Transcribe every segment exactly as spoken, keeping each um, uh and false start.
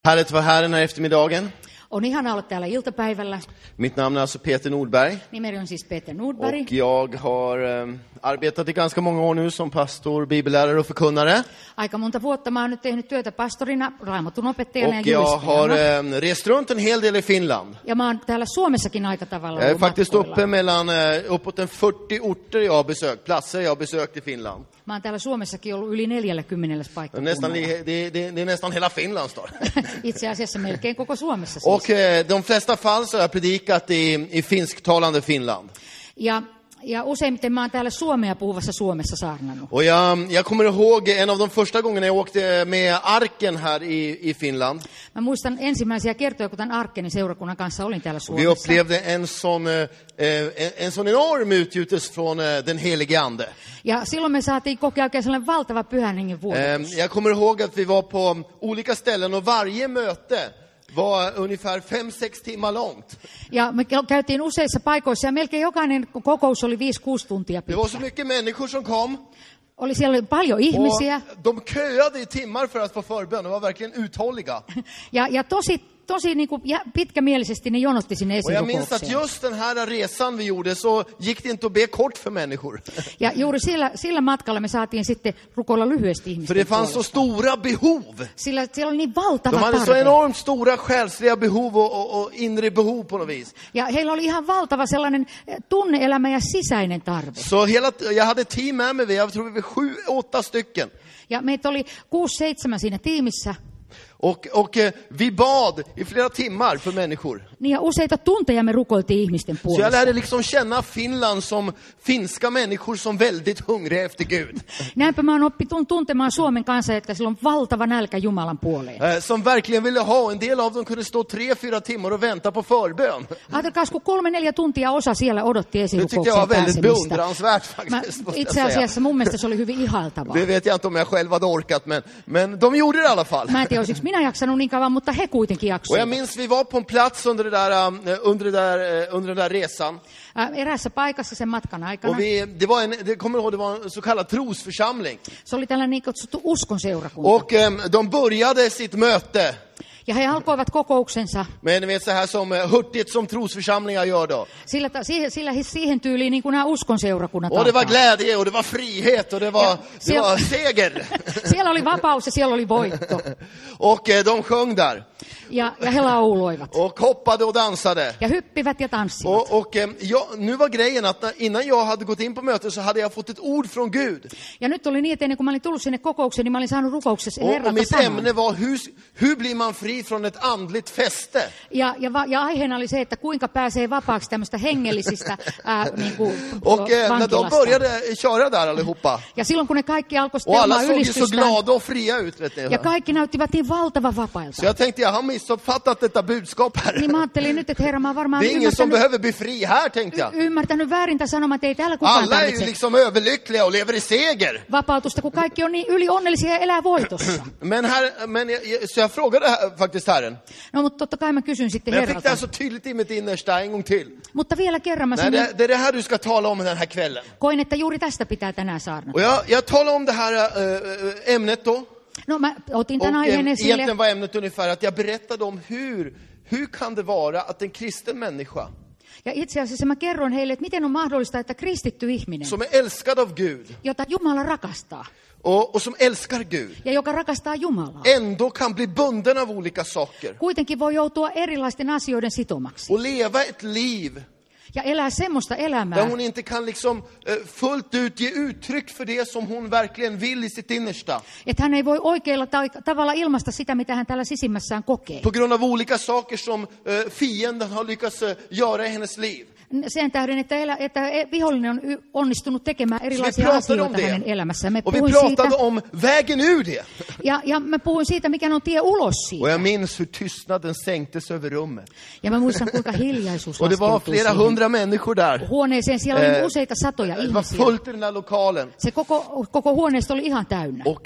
Härligt att vara här den här eftermiddagen. On ihana olla täällä iltapäivällä. Mitt namn är alltså Peter Nordberg. Nimeni on siis Peter Nordberg. Och jag har um, arbetat i ganska många år nu som pastor, bibellärare och förkunnare. Aika monta vuotta mä oon nyt tehnyt työtä pastorina, raamatun opettajana Och ja jag har julistajana. um, rest runt en hel del i Finland. Ja mä oon täällä Suomessakin aika tavalla Jag är ollut faktiskt matkoilla. uppe mellan uh, uppåt en fyrtio orter jag har besökt, platser jag har besökt i Finland. Mä oon täällä Suomessakin ollut yli neljäkymmentä paikkakunnalla. Nästan, det, det, det är nästan hela Finland står det. Itse asiassa melkein koko Suomessa siis. Och uh, de flesta fall så har jag predikat i, i finsktalande Finland. Ja, ja useimmiten mä oon täällä suomea puhuvassa Suomessa saarnannut. Och jag, jag kommer ihåg en av de första gångerna jag åkte med arken här i, i Finland. Mä muistan ensimmäisiä kertoja, kun tämän Arkkenin seurakunnan kanssa olin täällä Vi Suomessa. upplevde en sån, eh, en, en sån enorm utgjutelse från eh, den helige ande. Ja silloin me saatiin kokea oikein sellainen valtava pyhän hengen vuodatus. Eh, jag kommer ihåg att vi var på olika ställen och varje möte var ungefär fem sex timmar långt. Ja me käytiin useissa paikoissa ja melkein jokainen kokous oli viisi kuusi tuntia Det var så pitkä. mycket människor som kom. Oli siellä paljon ihmisiä Och de köade i timmar för att få förbön. De var verkligen uthålliga. ja, ja tosi, tosi niin kuin, ja pitkämielisesti ne jonotti sinne Och jag minns att esikokoukseen. just den här resan vi gjorde så gick det inte att be kort för människor. Ja juuri sillä, sillä matkalla me saatiin sitten rukoilla lyhyesti För ihmisten det fanns så puolesta. stora behov. Sillä siellä oli niin De valtava hade så tarve. enormt stora själsliga behov och, och, och inre behov på något vis. Ja heillä oli ihan valtava sellainen eh, tunne-elämä ja sisäinen tarve. Så hela, jag hade team med mig, jag tror vi var sju, åtta stycken. Ja meitä oli kuusi seitsemän siinä tiimissä. Och, och eh, vi bad i flera timmar för människor. Niin ja useita tunteja me rukoiltiin ihmisten Så jag puolesta. lärde liksom känna Finland som finska människor som väldigt hungriga efter Gud. Näinpä mä oon oppitun tuntemaan Suomen kanssa, että sillä on valtava nälkä Jumalan puoleen. Eh, som verkligen ville ha, en del av dem kunde stå tre, fyra timmar och vänta på förbön. Ajatelkaas, kun kolme neljä tuntia osa siellä odotti Det tyckte jag var esilukoukseen väldigt pääsemistä. beundransvärt Mä, faktiskt. måste jag itse säga. asiassa mun mielestä se oli hyvin ihaltavaa. Det vet jag inte om jag själv hade orkat, men, men de gjorde det i alla fall. Mä en tiedä, olisiko minä jaksanut niin kauan, mutta he kuitenkin Och jag jaksoivat. minns vi var på en plats under, det där, um, under, det där, uh, under den där resan. Ä, Eräässä paikassa sen matkan aikana. Och vi, det var en, det kommer ihåg, det var en så kallad trosförsamling. Se oli tällainen niin kutsuttu uskonseurakunta. Och um, de började sitt möte. Ja he alkoivat kokouksensa Men ni vet så här som uh, hurtigt som trosförsamlingar gör då. sillä, ta- siihen, silla, he- siihen tyyliin niin kuin nämä uskonseurakunnat Och det var alkaa. glädje och det var frihet och det var, Ja, det se- var seger. Siellä oli vapaus ja siellä oli voitto. Och uh, de sjöng där. Ja, ja he lauloivat. Och hoppade och dansade. Ja hyppivät ja tanssivat. Och, och um, jag, nu var grejen att när- innan jag hade gått in på mötet så hade jag fått ett ord från Gud. Ja nyt oli niin, että ennen kuin mä olin tullut sinne kokoukseen, niin mä olin saanut rukouksessa Och, och Herralta mitt sanan. ämne var hur, hur blir man fri från ett andligt fäste? Ja, ja, va- ja aiheena oli se, että kuinka pääsee vapaaksi tämmöistä hengellisistä ää, niin kuin, Och eh, när de vankilasta. började köra där allihopa. Ja silloin kun ne kaikki alkoi Och alla stelmaa såg ju så ylistystä, glada och fria ut. Vet ni. ja kaikki näyttivät niin valtavan Så vapailta. jag tänkte, jag har missuppfattat detta budskap här. Niin mä ajattelin nyt, että Herra, mä oon varmaan Det är ingen som ymmärtänyt, behöver bli fri här, tänkte jag. y- ymmärtänyt väärin tämän sanoman, että ei täällä kukaan Alla är ju tarvitse liksom överlyckliga och lever i seger. vapautusta, kun kaikki on niin yli onnellisia ja elää voitossa. Men här, men jag, jag- så jag frågade här, faktiskt Herren. No, mutta totta kai mä kysyn sitten Men jag fick det Herralta. här så tydligt i mitt innersta en gång till. Mutta vielä kerran mä Nej, sanoin, det, det är det här du ska tala om den här kvällen. koin, että juuri tästä pitää tänään saarnata. Och jag, jag talar om det här äh, ämnet då. No mä otin Och tämän äh, aiheen esille. egentligen var ämnet ungefär att jag berättade om hur, hur kan det vara att en kristen människa Ja itse asiassa mä kerroin heille, että miten on mahdollista, että kristitty ihminen, som är älskad av Gud jota Jumala rakastaa och, och som älskar Gud ja joka rakastaa Jumalaa, ändå kan bli bunden av olika saker kuitenkin voi joutua erilaisten asioiden sitomaksi och leva ett liv ja elää semmoista där elämää, hon inte kan liksom eh, fullt ut ge uttryck för det som hon verkligen vill i sitt innersta. että hän ei voi oikealla ta- tavalla ilmaista sitä, mitä hän täällä sisimmässään kokee. På grund av olika saker som eh, fienden har lyckats eh, göra i hennes liv. Sen tähden, että, elä, että vihollinen on y- onnistunut tekemään Så vi erilaisia pratade om asioita hänen det. elämässään. Me Och vi puhuin siitä, pratade om vägen ur det. ja, ja mä puhuin siitä, mikä on tie ulos Och siitä. jag minns hur tystnaden sänktes över rummet. Ja mä muistan, kuinka hiljaisuus Och det var laskeutui flera siihen hundra människor där. huoneeseen. Siellä oli Eh, useita satoja Det var ihmisiä. fullt i den här lokalen. Se koko, koko huoneisto oli ihan täynnä. Och eh,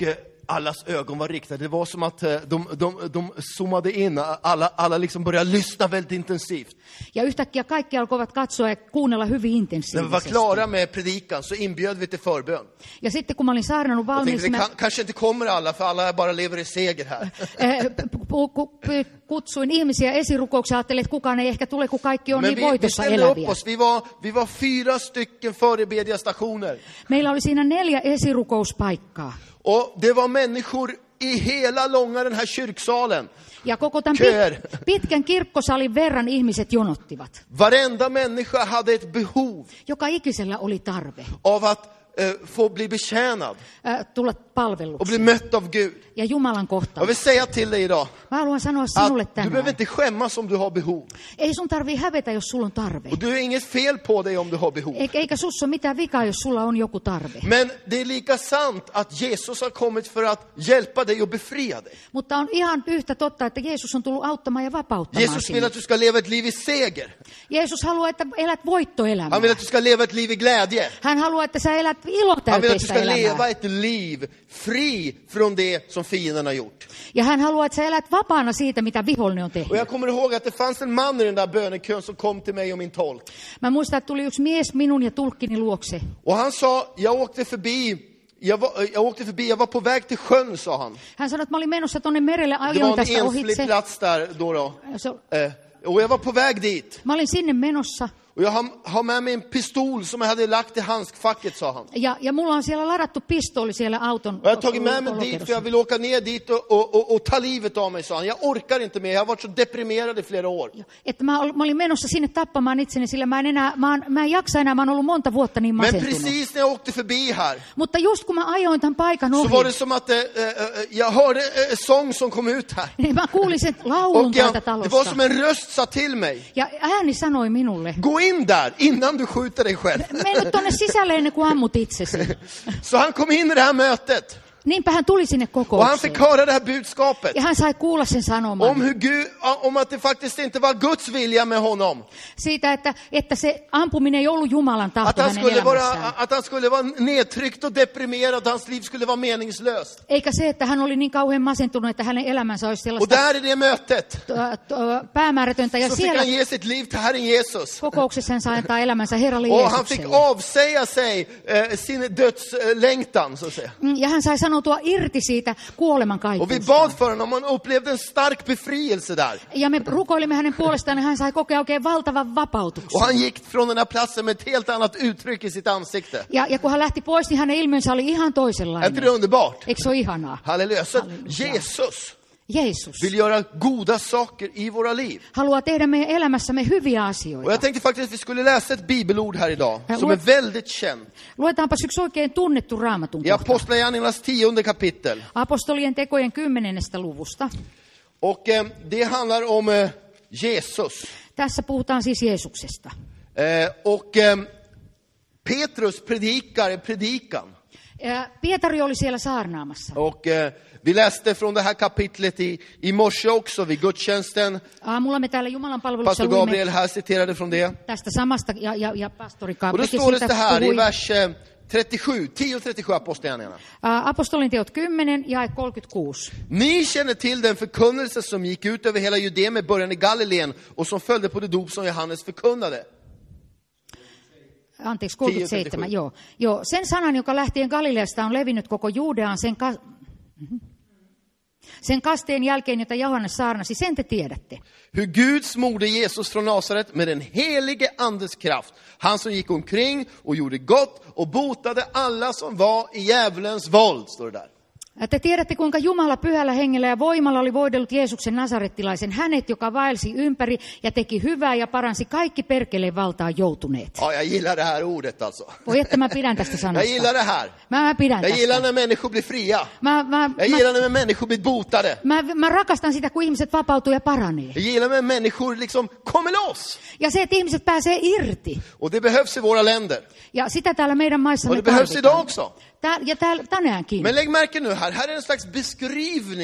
allas ögon var riktade. Det var som att eh, de, de, de zoomade in. Alla, alla liksom började lyssna väldigt intensivt. Ja yhtäkkiä kaikki alkoivat katsoa ja kuunnella hyvin När vi var intensiivisesti. klara med predikan så inbjöd vi till förbön. Ja sitten kun mä olin saarnannut Jag tänkte, valmiiksi, det mä kan, kanske inte kommer alla, för alla bara lever i seger här. eh, pu- ku- pu- kutsuin ihmisiä esirukoukseen, ajattelin, että kukaan ei ehkä tule, kun kaikki on Men niin vi, vi voitossa ställde upp eläviä. oss. Vi var, vi var fyra stycken förebedjarstationer. Meillä oli siinä neljä esirukouspaikkaa. Och det var människor i hela långa den här kyrksalen. Ja koko tämän Kör. pit- pitkän kirkkosalin verran ihmiset jonottivat. Varenda människa hade ett behov Joka ikisellä oli tarve av att eh, få bli betjänad äh, tulla och bli palveluksi mött av Gud. ja Jumalan Jag kohtaan. vill säga till dig idag Mä haluan sanoa sinulle att du behöver tänään. inte skämmas om du har behov. Ei sun tarvii hävetä, jos sulla on tarve. Och du har inget fel på dig om du har behov. Eikä, eikä sussa ole mitään vikaa, jos sulla on joku tarve. Men det är lika sant att Jesus har kommit för att hjälpa dig och befria dig. Mutta on ihan yhtä totta, että Jeesus on tullut auttamaan ja vapauttamaan Jesus vill sinut. att du ska leva ett liv i seger. Jeesus haluaa, että elät Han voittoelämää. vill att du ska leva ett liv i glädje. Hän haluaa, että sä elät Han vill att du ilotäyteistä ska leva elämää. ett liv fri från det som fienden har gjort. Ja hän haluaa, että sä elät vapaana siitä, mitä vihollinen on Och tehnyt. jag kommer ihåg att det fanns en man i den där bönekön som kom till mig och min tolk. Mä muistan, että tuli yksi mies minun ja tulkkini luokse. Och han sa, jag åkte förbi, jag var, jag åkte förbi, jag var på väg till sjön, sa han. Hän sanoi, että mä olin menossa tonne merelle, Det ajoin var en tästä enslig ohitse. plats där då. då. Se- Eh, och jag var på väg dit. Mä olin sinne menossa. Och jag har, har med mig en pistol som jag hade lagt i handskfacket, sa han. Ja, ja mulla on siellä ladattu pistooli siellä auton Och jag har tagit med mig dit för ulkolokerossa. jag vill åka ner dit och, och, och, och ta livet av mig, sa han. Jag orkar inte mer, jag har varit så deprimerad i flera år. Että mä, ol- mä olin menossa sinne tappamaan itseni, sillä mä en, enää, mä, oon, mä en jaksa enää, mä oon ollut monta vuotta niin Men masentunut. precis när jag åkte förbi här Mutta just kun mä ajoin tämän paikan så var det ohi, som att eh, eh, jag hörde en sång som kom ut här. niin mä kuulin sen laulun Och jag, täältä det var talosta. som en röst sa till mig, Ja ääni sanoi minulle, gå in där innan du skjuter dig själv. mene nyt tonne sisälle ennen kuin ammut itsesi. Så han kom in i det här mötet Niinpä hän tuli sinne och han kokoukseen. fick höra det här budskapet Ja hän sai kuulla sen om, sanoman hur Gud, om att det faktiskt inte var Guds vilja med honom. siitä, että, että se ampuminen ei ollut Jumalan Att tahto han, hänen skulle vara, elämässään. att han skulle vara nedtryckt och deprimerad, att hans liv skulle vara meningslöst. Eikä se, että hän oli niin kauhean masentunut, että hänen elämänsä olisi Och sellaista där i det mötet ä, t- päämäärätöntä. Ja så fick siellä han ge sitt liv till Herren Jesus. kokouksessa hän sai antaa elämänsä Herralle Och han fick Jeesukselle. avsäga sig eh, sin dödslängtan, så att säga. Mm, Ja hän sai sanoutua irti siitä kuoleman Och vi kaikuusta. bad för honom, han upplevde en stark befrielse där. Ja me rukoilimme hänen puolestaan, ja hän sai kokea oikein valtavan vapautuksen. Och han gick från den här platsen med ett helt annat uttryck i sitt ansikte. Ja, ja kun hän lähti pois, niin hänen ilmeensä oli ihan Är inte toisenlainen. det underbart? Eikö se ole ihanaa? Halleluja. Så att Halleluja. Jesus Jeesus vill göra goda saker i våra liv. haluaa tehdä meidän elämässämme hyviä Och asioita. jag tänkte faktiskt att vi skulle läsa ett bibelord här idag Ja, som lue- är väldigt känt. Luetaanpas yksi oikein tunnettu raamatun I kohta. Apostlagärningarnas tionde kapitel. Apostolien tekojen kymmenennestä luvusta. Och eh, det handlar om eh, Jesus. Tässä puhutaan siis Jeesuksesta. Eh, och eh, Petrus predikar en predikan. Ja Pietari oli siellä saarnaamassa. Och eh, vi läste från det här kapitlet i, i morse också vid gudstjänsten. Aamulla me täällä Jumalan palvelussa Pastor luimme Gabriel här citerade från det. tästä samasta, ja, ja, ja pastori Och då Kaapekin står det siitä så här i puhui. vers eh, trettiosju, tio trettiosju Apostlagärningarna. Ä, Apostolin teot kymmenen, jae kolmekymmentäkuusi. Ni känner till den förkunnelse som gick ut över hela Judeen med början i Galileen och som följde på det dop som Johannes förkunnade. Anteeksi, kolmekymmentäseitsemän, joo. joo. Sen sanan, joka lähtien Galileasta on levinnyt koko Juudeaan, sen, ka- Mhm. sen kasteen jälkeen, jota Johannes saarnasi, sen te tiedätte. Hur Guds moder Jesus från Nasaret med den helige andes kraft, han som gick omkring och gjorde gott och botade alla som var i djävulens våld, står det där. Te tiedätte, kuinka Jumala pyhällä hengellä ja voimalla oli voidellut Jeesuksen nasarettilaisen, hänet, joka vaelsi ympäri ja teki hyvää ja paransi kaikki perkeleen valtaan joutuneet. Ja, jag gillar det här ordet alltså. Voi että mä pidän tästä Jag gillar sanasta. det här. Mä, mä pidän Jag gillar tästä. när människor blir fria. Mä, mä, Jag mä, gillar när människor blir botade. mä, mä rakastan sitä, kun ihmiset vapautuu ja paranee. Jag gillar när människor liksom kommer loss. Ja se, että ihmiset pääsee irti. Och det behövs i våra länder. Ja sitä täällä meidän Och maissamme det behövs idag tarvitaan. också. Tää, ja täällä tänäänkin. Men lägg märke nu här, här är en slags beskrivning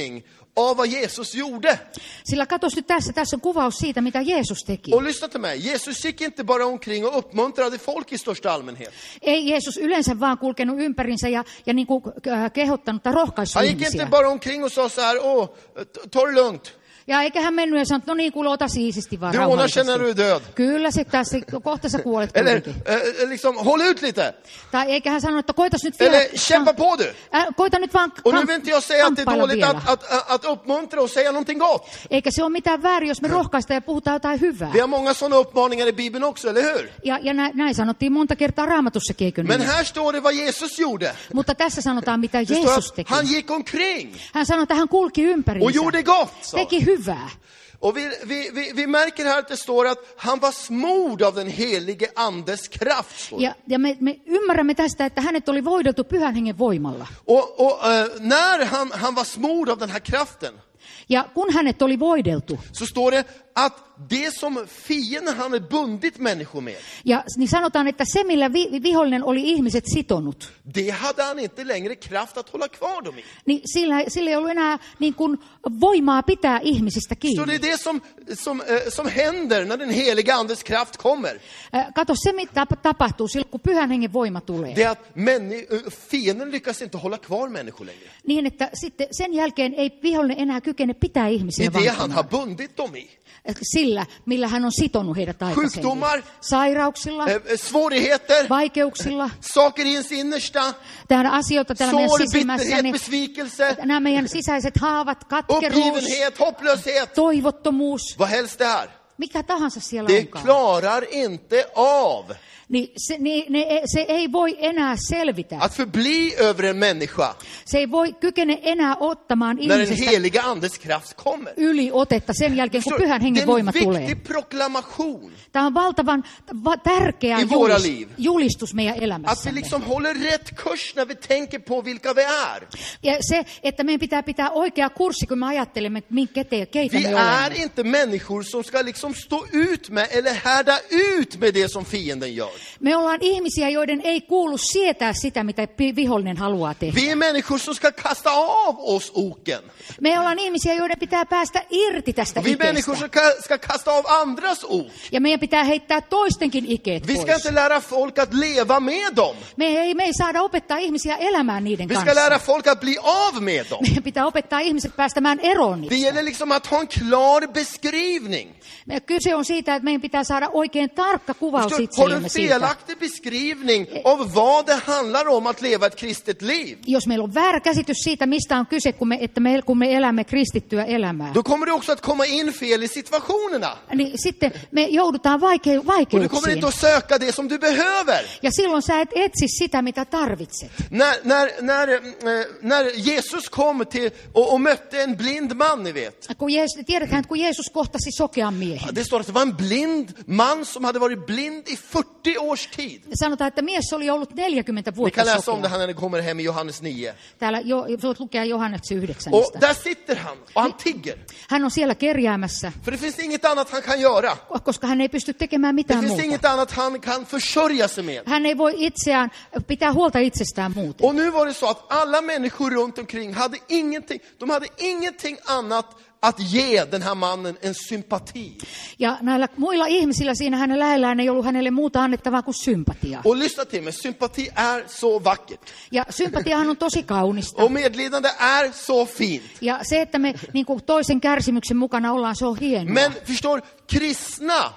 av vad Jesus gjorde. Sillä katos nyt tässä, tässä on kuvaus siitä, mitä Jeesus teki. Och lyssna till mig, Jesus gick inte bara omkring och uppmuntrade folk i största allmänhet. Ei Jeesus yleensä vaan kulkenut ympärinsä ja, ja niin kuin, äh, kehottanut tai rohkaissut Han gick ihmisiä. inte bara omkring och sa så här, åh, ta det lugnt. Ja eikä hän mennyt ja sanonut, no niin, kuule, ota siististi vaan Du ordnar sig när du är rauhallisesti. död. Kyllä se tässä, kohta sä kuolet Eller kuitenkin. eh, liksom, håll ut lite. Tai eikä hän sanonut, että koitas nyt vielä. Eller kämpa på du. Äh, koita nyt vaan Och nu vill inte jag säga att det är kamppailla dåligt vielä. att, att, att, att uppmuntra och säga någonting gott. Eikä se ole mitään väärin, jos me rohkaistaan ja puhutaan jotain hyvää. Vi har många sådana uppmaningar i Bibeln också, eller hur? Ja, ja näin, näin sanottiin monta kertaa Raamatussakin, eikö Men niin? här står det vad Jesus gjorde. Mutta tässä sanotaan, mitä Det står Jeesus att teki. han gick omkring Hän sanoi, että hän kulki och ympäriinsä. gjorde gott. sa han. Teki hyvää. Och vi, vi, vi, vi märker här att det står att han var smord av den helige andes kraft. står det. Ja, ja me, me ymmärrämme tästä, että hänet oli voideltu pyhän hengen voimalla. Och, och äh, när han, han var smord av den här kraften, Ja kun hänet oli voideltu, så står det att det som fienden hade bundit människor med, ja niin sanotaan, että se millä vi, vihollinen oli ihmiset sitonut, det hade han inte längre kraft att hålla kvar dem i. niin sillä, sillä ei ollut enää niin kuin voimaa pitää ihmisistä Så kiinni. det är det som, som, äh, som händer när den heliga andes kraft kommer. Äh, Kato, se mitä tapahtuu silloin, kun pyhän hengen voima tulee. Det är att männi- äh, fienden lyckas inte hålla kvar människor längre. Niin, että sitten sen jälkeen ei vihollinen enää kykene pitää Det ihmisiä är det han vankina. har bundit dem i. Sillä, millä hän on sitonut heidät aikaisemmin. Sjukdomar, Sairauksilla, äh, svårigheter, vaikeuksilla, saker i ens innersta, täällä asioita täällä meidän sår, sisimmässä, bitterhet, niin besvikelse, nämä meidän sisäiset haavat, katkeruus, uppgivenhet, hopplöshet, toivottomuus, vad helst det är. mikä tahansa siellä Det onkaan. klarar inte av Niin se, niin, ne, se ei voi enää selvitä. att förbli över en människa Se ei voi kykene enää ottamaan när den ihmisestä heliga andes kraft kommer. yli otetta sen jälkeen, kun Förstår du? pyhän Det hengen är voima en tulee. viktig proklamation. Tämä on valtavan va, tärkeä I våra julis, liv. julistus meidän Att vi elämässämme. liksom håller rätt kurs när vi tänker på vilka vi är. Ja se, että meidän pitää pitää oikea kurssi, kun me ajattelemme, minkä te, keitä Vi me är olemme. inte människor som ska liksom stå ut med eller härda ut med det som fienden gör. Me ollaan ihmisiä, joiden ei kuulu sietää sitä, mitä pi- vihollinen haluaa tehdä. Vi är människor som ska kasta av oss oken. Me ollaan ihmisiä, joiden pitää päästä irti tästä Vi är människor ikeestä. som ka- ska kasta av andras ok. Ja meidän pitää heittää toistenkin ikeet Vi ska pois. inte lära folk att leva med dem. Me ei, me ei saada opettaa ihmisiä elämään niiden Vi ska kanssa. lära folk att bli av med dem. Meidän pitää opettaa ihmiset päästämään eroon Det niistä. gäller liksom att ha en klar beskrivning. Me- Kyse on siitä, että meidän pitää saada oikein tarkka kuvaus Förstår du? Har du itsellemme en siitä. felaktig beskrivning av vad det handlar om att leva ett kristet liv, Jos meillä on väärä käsitys siitä, mistä on kyse, kun me, että me, kun me elämme kristittyä elämää, då kommer du också att komma in fel i situationerna. niin sitten me joudutaan vaike- Och du kommer vaikeuksiin. inte att söka det som du behöver. Ja silloin sä et etsi sitä, mitä tarvitset. När, när, när, eh, när Jesus kom till och, och mötte en blind man, ni vet. Kun Jeesus, tiedäthän, että kun Jeesus kohtasi sokean miehen, Det står att det var en blind man som hade varit blind i fyrtio års tid. sanotaan, että mies oli ollut neljäkymmentä Ni vuotta kan läsa om det sokea. här när ni kommer hem i Johannes nio. Täällä jo, voit lukea Johanneksen Och yhdeksännestä. där sitter han och han tigger. Hän on siellä kerjäämässä, För det finns inget annat han kan göra. koska hän ei pysty tekemään Det mitään finns muuta. inget annat han kan försörja sig med. Hän ei voi itseään pitää huolta itsestään muuten. Och nu var det så att alla människor runt omkring hade ingenting, de hade ingenting annat att ge den här mannen en sympati. Ja näillä muilla ihmisillä siinä hänen lähellään ei ollut hänelle muuta annettavaa kuin sympatiaa. Och lyssna till mig, sympati är så vackert. Ja sympatiahan on tosi kaunista. Och medlidande är så fint. Ja se, että me niin kuin toisen kärsimyksen mukana ollaan, se on hienoa. Men förstår, kristna,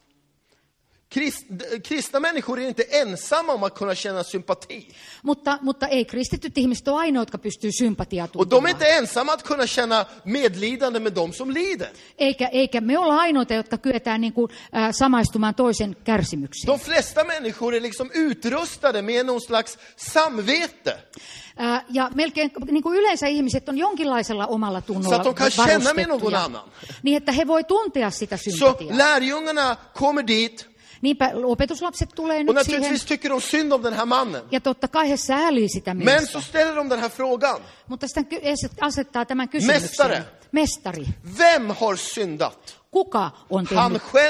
krist, kristna människor är inte ensamma om att kunna känna sympati. Mutta, mutta ei kristityt ihmiset ole ainoa, jotka pystyy sympatiaa Och de är tuntemaan. inte ensamma att kunna känna medlidande med de som lider. Eikä, eikä me olla ainoita, jotka kyetään niin kuin, äh, samaistumaan toisen kärsimyksiin. De flesta människor är liksom utrustade med någon slags samvete. Äh, ja melkein niin kuin yleensä ihmiset on jonkinlaisella omalla Så tunnolla att de kan känna med någon varustettuja. annan. Niin, että he voi tuntea sitä Så sympatiaa. lärjungarna kommer dit Niinpä opetuslapset tulee och nyt siihen. naturligtvis tycker de synd om den här mannen. Ja totta kai he säälii sitä Men miestä. så ställer de den här frågan. Mutta sitä ky- asettaa tämän kysymyksen. Mestare. Mestari. Vem har syndat? Kuka on Han tehnyt? själv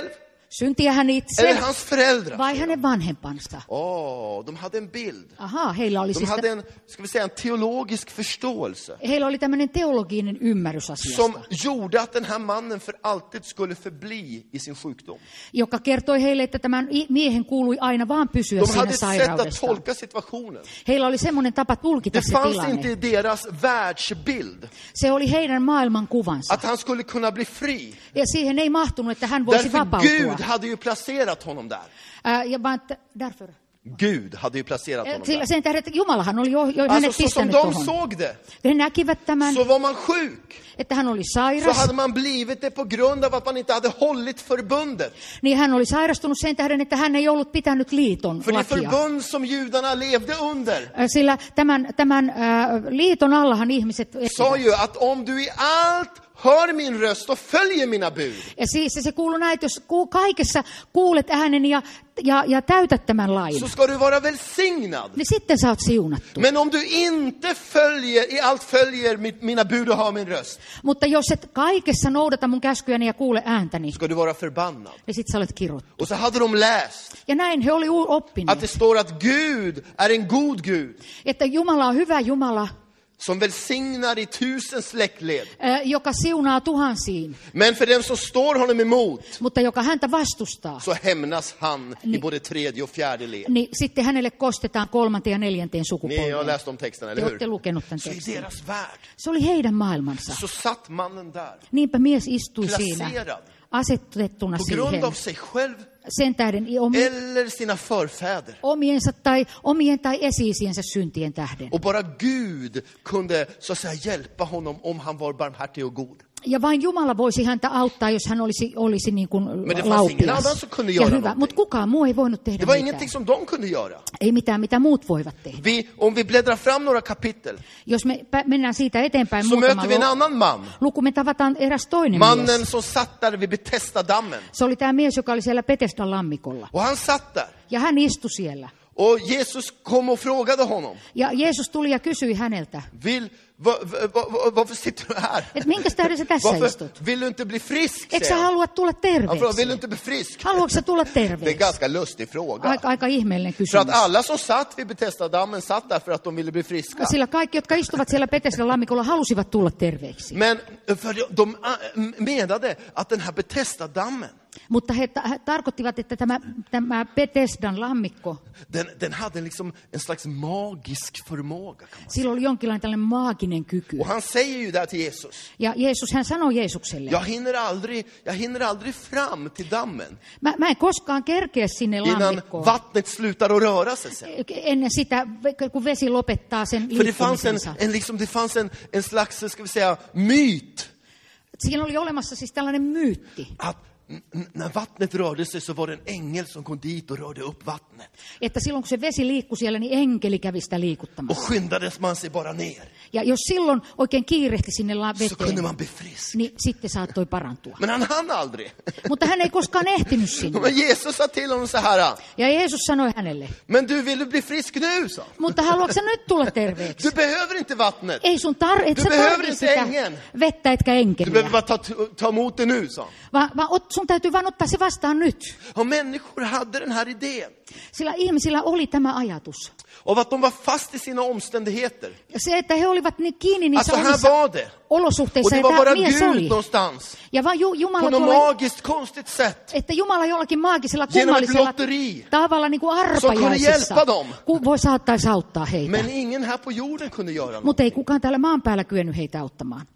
Syntiä hän eller itse hans föräldrar? vai hänen vanhempansa? Åh, de hade en bild. Aha, heillä oli, De siis, hade en, ska vi säga, en teologisk förståelse heillä oli tämmöinen teologinen ymmärrys asiasta, som gjorde att den här mannen för alltid skulle förbli i sin sjukdom. joka kertoi heille, että tämän i- miehen kuului aina vaan pysyä De siinä hade ett sätt att sairaudessa. tolka situationen. Heillä oli semmoinen tapa tulkita Det se fanns inte tilanne. i deras världsbild Se oli heidän maailmankuvansa. att han skulle kunna bli fri. Ja siihen ei mahtunut, että hän voisi Därför vapautua. Gud hade ju placerat honom där. Ää, ja vaan, että- därför. Gud hade ju placerat honom Sillä där. sen tähden, että Jumalahan oli jo, jo Alltså hänet så som pistänyt de tuohon. såg det, He näkivät tämän, så var man sjuk. että hän oli Så sairas. hade man blivit det på grund av att man inte hade hållit förbundet. Niin hän oli sairastunut sen tähden, että hän ei ollut pitänyt liiton För det lakia. förbund som judarna levde under Ää, Sillä tämän, tämän ää, liiton allahan ihmiset sa etsivät. ju att om du i allt hör min röst och följer mina bud, Ja siis se kuului näin, että jos ku, kaikessa kuulet äänen ja, ja, ja täytät tämän lain, så ska du vara välsignad. niin sitten sä oot siunattu. Men om du inte följer, i allt följer mit- mina bud och hör min röst, Mutta jos et kaikessa noudata mun käskyäni ja kuule ääntäni, ska du vara förbannad. niin sit sä olet kirottu. Och så hade de läst Ja näin he oli u- att oppineet, det står att Gud är en god Gud että Jumala on hyvä Jumala, som välsignar i tusen släktled. ää, joka siunaa tuhansiin, Men för den som står honom emot mutta joka häntä vastustaa, så hämnas han i Ni- både tredje och fjärde led. niin sitten hänelle kostetaan kolmanteen ja neljänteen Ni har sukupolveen. läst de texterna, Te eller olette hur? lukenut tämän Så i tekstin. deras värld Se oli heidän maailmansa. så satt mannen där, Niinpä mies istui siinä, placerad asetettuna på siihen, grund av sig själv sen tähden i omi, eller sina förfäder. omiensa tai omien tai esi-isiensä syntien tähden. Och bara Gud kunde så att säga hjälpa honom om han var barmhärtig och god. Ja vain Jumala voisi häntä auttaa, jos hän olisi, olisi niin kuin Men det fanns ingen annan laupias som kunde ja göra hyvä. någonting. Mutta kukaan muu ei voinut Det tehdä var mitään. ingenting som de kunde göra. Ei mitään, mitä muut voivat tehdä. Vi, om vi bläddrar fram några kapitel Jos me pä- mennään siitä eteenpäin så muutama möter vi en lu- annan man. luku, me tavataan eräs toinen Mannen mies. som satt där vid Betesda-dammen. Se oli tämä mies, joka oli siellä Petesdan lammikolla. Och han satt där. Ja hän istui siellä. Och Jesus kom och frågade honom. Ja Jeesus tuli ja kysyi häneltä, Vill, va, va, va, varför sitter du här? että minkä tähden sä tässä Varför istut? vill du inte bli frisk? Eikö sä säger han. halua tulla Han frågar, terveeksi? vill du inte bli frisk? Haluatko sä tulla Det är en terveeksi? ganska lustig fråga. Aika, aika ihmeellinen För att kysymys. alla som satt vid Betesda-dammen satt där för att de ville bli friska. Sillä kaikki, jotka istuvat siellä Petesdan lammikolla, halusivat tulla terveeksi. Men för de äh, menade att den här Betesda-dammen, Mutta he, ta- he tarkoittivat, että tämä, tämä Petesdan lammikko, den, den hade liksom en slags magisk förmåga. Kan man säga. sillä oli jonkinlainen tällainen maaginen kyky. Och han säger ju där till Jesus, Ja Jeesus, hän sanoi Jeesukselle, jag hinner aldrig, jag hinner aldrig fram till dammen mä, mä en koskaan kerkeä sinne innan lammikkoon vattnet slutar att röra sig sen. ennen sitä, kun vesi lopettaa sen För det fanns en, liikkumisensa. en, liksom, det fanns en, en slags, ska vi säga, myt Siinä oli olemassa siis tällainen myytti, att n- när vattnet rörde sig så var det en ängel som kom dit och rörde upp vattnet. että silloin kun se vesi liikkui siellä, niin enkeli kävi sitä Och liikuttamassa. skyndades man sig bara ner Ja jos silloin oikein kiirehti sinne la- så kunde veteen, man bli frisk. niin sitten saattoi parantua. Men han hann aldrig. Mutta hän ei koskaan ehtinyt sinne. Men Jesus sa till honom så här, Ja Jeesus sanoi hänelle, men du vill du bli frisk nu, sa han. mutta haluatko sä nyt tulla terveeksi? Du behöver inte vattnet. Ei sun tar- et Du sä behöver tarvitse inte sitä ängeln. vettä etkä Du enkeliä, behöver bara ta, ta emot det nu, sa han. vaan, vaan ot, sun täytyy vaan ottaa se vastaan nyt. Och människor hade den här idén Sillä ihmisillä oli tämä ajatus. av att de var fast i sina omständigheter. Ja se, että he olivat niin kiinni niissä Alltså här omissa var det. Och olosuhteissa, det var että bara mies Gud oli. någonstans. Ja vaan Ju- På Jumala något tuolla, magiskt, konstigt sätt. että Jumala jollakin maagisella, Genom ett kummallisella lotteri. tavalla niin kuin Som kunde arpajaisissa, hjälpa dem. kun voi saattaisi auttaa heitä. Men ingen här på jorden kunde göra något. Mutta ei kukaan täällä maan päällä kyennyt heitä auttamaan.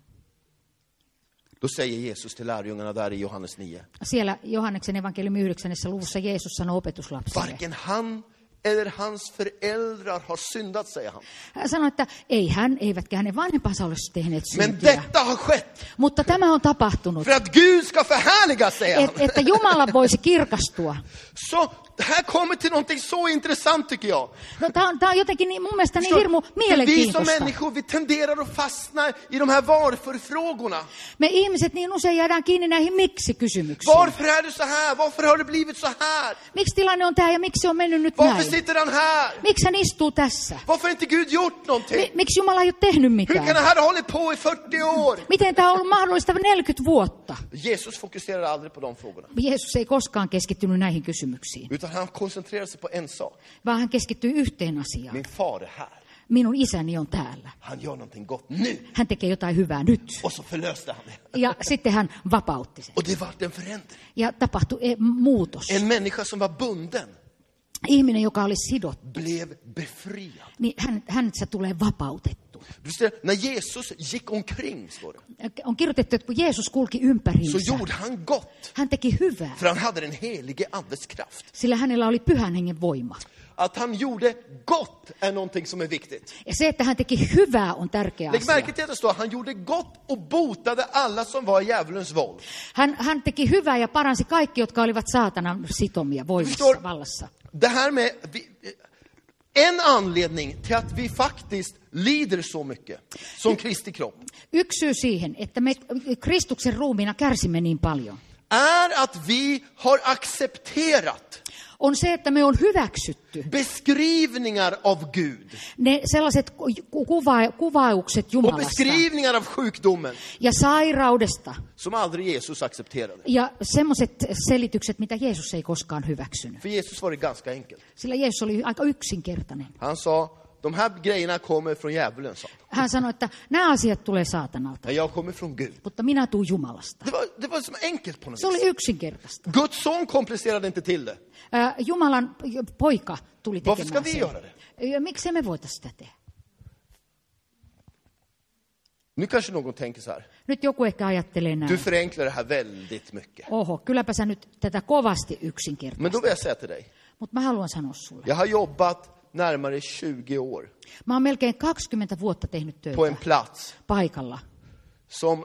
Då säger Jesus till lärjungarna där i Johannes nio. Siellä Johanneksen evankeliumin yhdeksännessä luvussa Jeesus sanoo opetuslapsille. Varken han eller hans föräldrar har syndat, säger han. Hän sanoi, että ei hän, eivätkä hänen vanhempansa ole tehneet Men syntiä. detta har skett Mutta tämä on tapahtunut, för att Gud ska förhärligas, säger et, han. että Jumala voisi kirkastua. Så här kommer till någonting så intressant, tycker jag. No, tämä on, tää on jotenkin niin, mun mielestä niin Förstår- hirmu För vi som mielenkiintoista. människor, vi tenderar att fastna i de här varför-frågorna. Me ihmiset niin usein jäädään kiinni näihin miksi-kysymyksiin. Varför är det så här? Varför har det blivit så här? Miksi tilanne on tämä ja miksi se on mennyt nyt Varför näin? sitter han här? Miksi hän istuu tässä? Varför har inte Gud gjort någonting? Mi- miksi Jumala ei ole tehnyt Hur kan det mitään? här ha hållit på i fyrtio år? Miten tämä on ollut mahdollista neljäkymmentä vuotta? Jesus fokuserar aldrig på de frågorna. Jeesus ei koskaan keskittynyt näihin kysymyksiin, Utan han koncentrerar sig på en sak. vaan hän keskittyi yhteen asiaan. Min far är här. Minun isäni on täällä. Han gör någonting gott nu. Hän tekee jotain hyvää nyt. Och så förlöste han det. Ja sitten hän vapautti sen. Och det var en förändring. Ja tapahtui e- muutos. En människa som var bunden Ihminen, joka oli sidottu, blev befriad. niin hän, hänestä tulee vapautettu. Du ser, när Jesus gick omkring, står det, On kirjoitettu, että kun Jeesus kulki så ympäriinsä, gjorde han gott. hän teki hyvää, För han hade den helige andes kraft. sillä hänellä oli pyhän hengen voima. Att han gjorde gott är någonting som är viktigt. Ja se, että hän teki hyvää, on tärkeä Lägg asia. märke till att det står, han gjorde gott och botade alla som var i djävulens våld. Hän, hän teki hyvää ja paransi kaikki, jotka olivat saatanan sitomia voimassa, Förstår- vallassa. Det här med, vi, en anledning till att vi faktiskt lider så mycket som Kristi kropp Yksi syy siihen, että me Kristuksen ruumiina kärsimme niin paljon, är att vi har accepterat on se, että me on hyväksytty beskrivningar av Gud ne sellaiset ku- kuva, kuvaukset och Jumalasta beskrivningar av sjukdomen ja sairaudesta som aldrig Jesus accepterade. ja semmoiset selitykset, mitä Jeesus ei koskaan hyväksynyt. För Jesus var det ganska enkelt. Sillä Jeesus oli aika yksinkertainen. Han sa, de här grejerna kommer från djävulen, sa han. Hän sanoi, että nämä asiat tulee saatanalta, Men jag kommer från Gud. mutta minä tuun Jumalasta. Det var, det var som enkelt på något Se oli vis. yksinkertaista. Guds son komplicerade inte till det. Ää, Jumalan poika tuli Varför ska tekemään vi sen. göra det? Ja miksi me voitaisiin sitä tehdä? Nu kanske någon tänker så här. Nyt joku ehkä ajattelee Du näin. förenklar det här väldigt mycket. Oho, kylläpä sä nyt tätä kovasti Men yksinkertaista. då vill jag säga till dig. Mutta mä haluan sanoa sulle. Jag har jobbat närmare tjugo år Mä oon melkein kaksikymmentä vuotta tehnyt töitä på en plats paikalla, som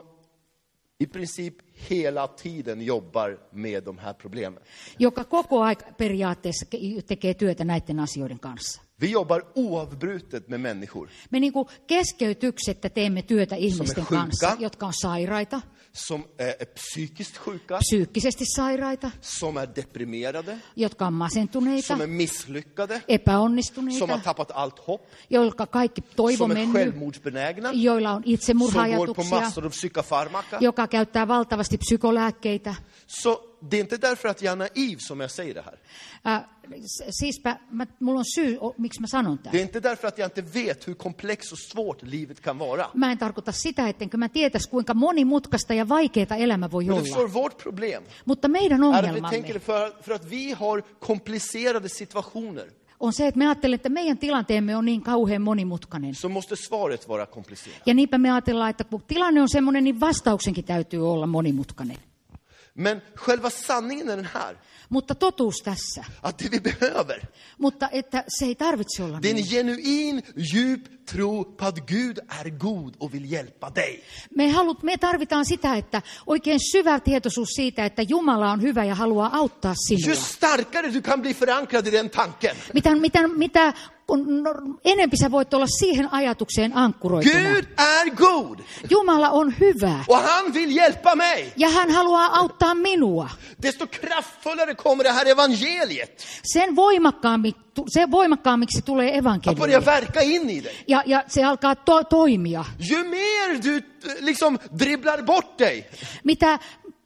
i princip hela tiden jobbar med de här problemen. joka koko aika periaatteessa ke- tekee työtä näiden asioiden kanssa. Vi jobbar oavbrutet med människor Me niinku keskeytyksettä teemme työtä ihmisten sjuka. kanssa, jotka on sairaita, som är psykiskt sjuka, psyykkisesti sairaita, som är deprimerade, jotka on masentuneita, som är misslyckade, som har epäonnistuneita, tappat allt hopp, joilla kaikki toivo som är mennyt, självmordsbenägna, joilla on som går på itsemurhaajatuksia, massor av psykofarmaka. joka käyttää valtavasti psykolääkkeitä. Så det är inte därför att jag är naiv som jag säger det här. Äh, siispä mä, mulla on syy, o- miksi mä sanon Det är tämän. inte därför att jag inte vet hur komplext och svårt livet kan vara. Mä en tarkoita sitä, ettenkö mä tietäisi, kuinka monimutkaista ja vaikeaa elämä voi Men du förstår, olla. vårt problem Mutta meidän är att vi tänker ongelmamme det för, för att vi har komplicerade situationer on se, että me ajattelemme, että meidän tilanteemme on niin kauhean monimutkainen. så måste svaret vara komplicerat. Ja niinpä me ajatellaan, että kun tilanne on semmoinen, niin vastauksenkin täytyy olla monimutkainen. Men själva sanningen är den här, Mutta totuus tässä. att det vi behöver, Mutta että se ei tarvitse olla det är en niin. genuin, djup tro på att Gud är god och vill hjälpa dig. Me, halut, me tarvitaan sitä, että oikein syvä tietoisuus siitä, että Jumala on hyvä ja haluaa auttaa Ju sinua. starkare du kan bli förankrad i den tanken. Mitä, mitä, mitä kun no, enempi sä voit olla siihen ajatukseen ankkuroituna. Gud är god Jumala on hyvä och han vill hjälpa mig. ja hän haluaa auttaa minua. Desto kraftfullare kommer det här evangeliet Sen voimakkaammin, se voimakkaammiksi tulee att börja evankeliumi. verka in i dig. Ja, ja se alkaa to, toimia. Ju mer du eh, liksom dribblar bort dig, Mitä,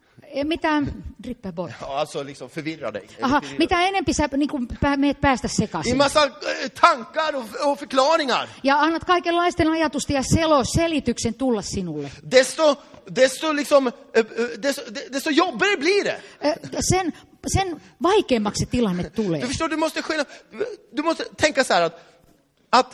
mitä, drippe boy. ja, alltså liksom förvirrar dig. eller Aha, förvirrar mitä enempi sä niin kuin, meet päästä dig. I sekaisin. massa eh, tankar och, och förklaringar. Ja annat kaikenlaisten ajatusten ja selo, selityksen tulla sinulle. Desto, desto, liksom, eh, eh, desto, de- desto jobbigare blir det. Ö, Sen, sen vaikeammaksi tilanne tulee. Du förstår, du måste skilja, du måste tänka så här att, att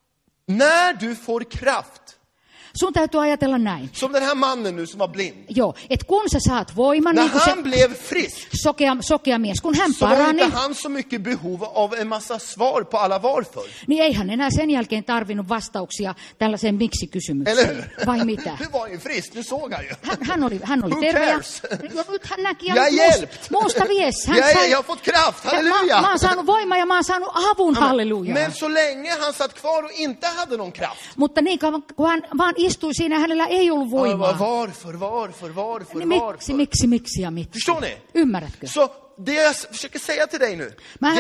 när du får kraft, Sun täytyy ajatella näin. som den här mannen nu som var blind, Joo, että kun sä saat voiman, när niin kuin han se blev frisk sokea, sokea mies, kun hän så var parani, inte han så mycket behov av en massa svar på alla varför. niin ei hän enää sen jälkeen tarvinnut vastauksia tällaiseen Eller miksi-kysymykseen. hur? Vai mitä? Du var ju frisk, du såg han ju. Hän, hän oli, hän oli Who terve ja cares? ja nyt hän näki ja Jag är muust- hjälpt. muusta vies. Hän Jag, är, sai, jag har fått kraft, ja mä, halleluja. mä oon saanut voimaa ja mä oon saanut avun, halleluja. Men så länge han satt kvar och inte hade någon kraft. Mutta niin kauan, kun hän vaan istui siinä, hänellä ei ollut Ja, voimaa. varför, varför, varför, Niin miksi, varför? miksi, miksi ja miksi? Förstår ni? Ymmärrätkö? Så det jag försöker säga till dig nu, Mä- det är att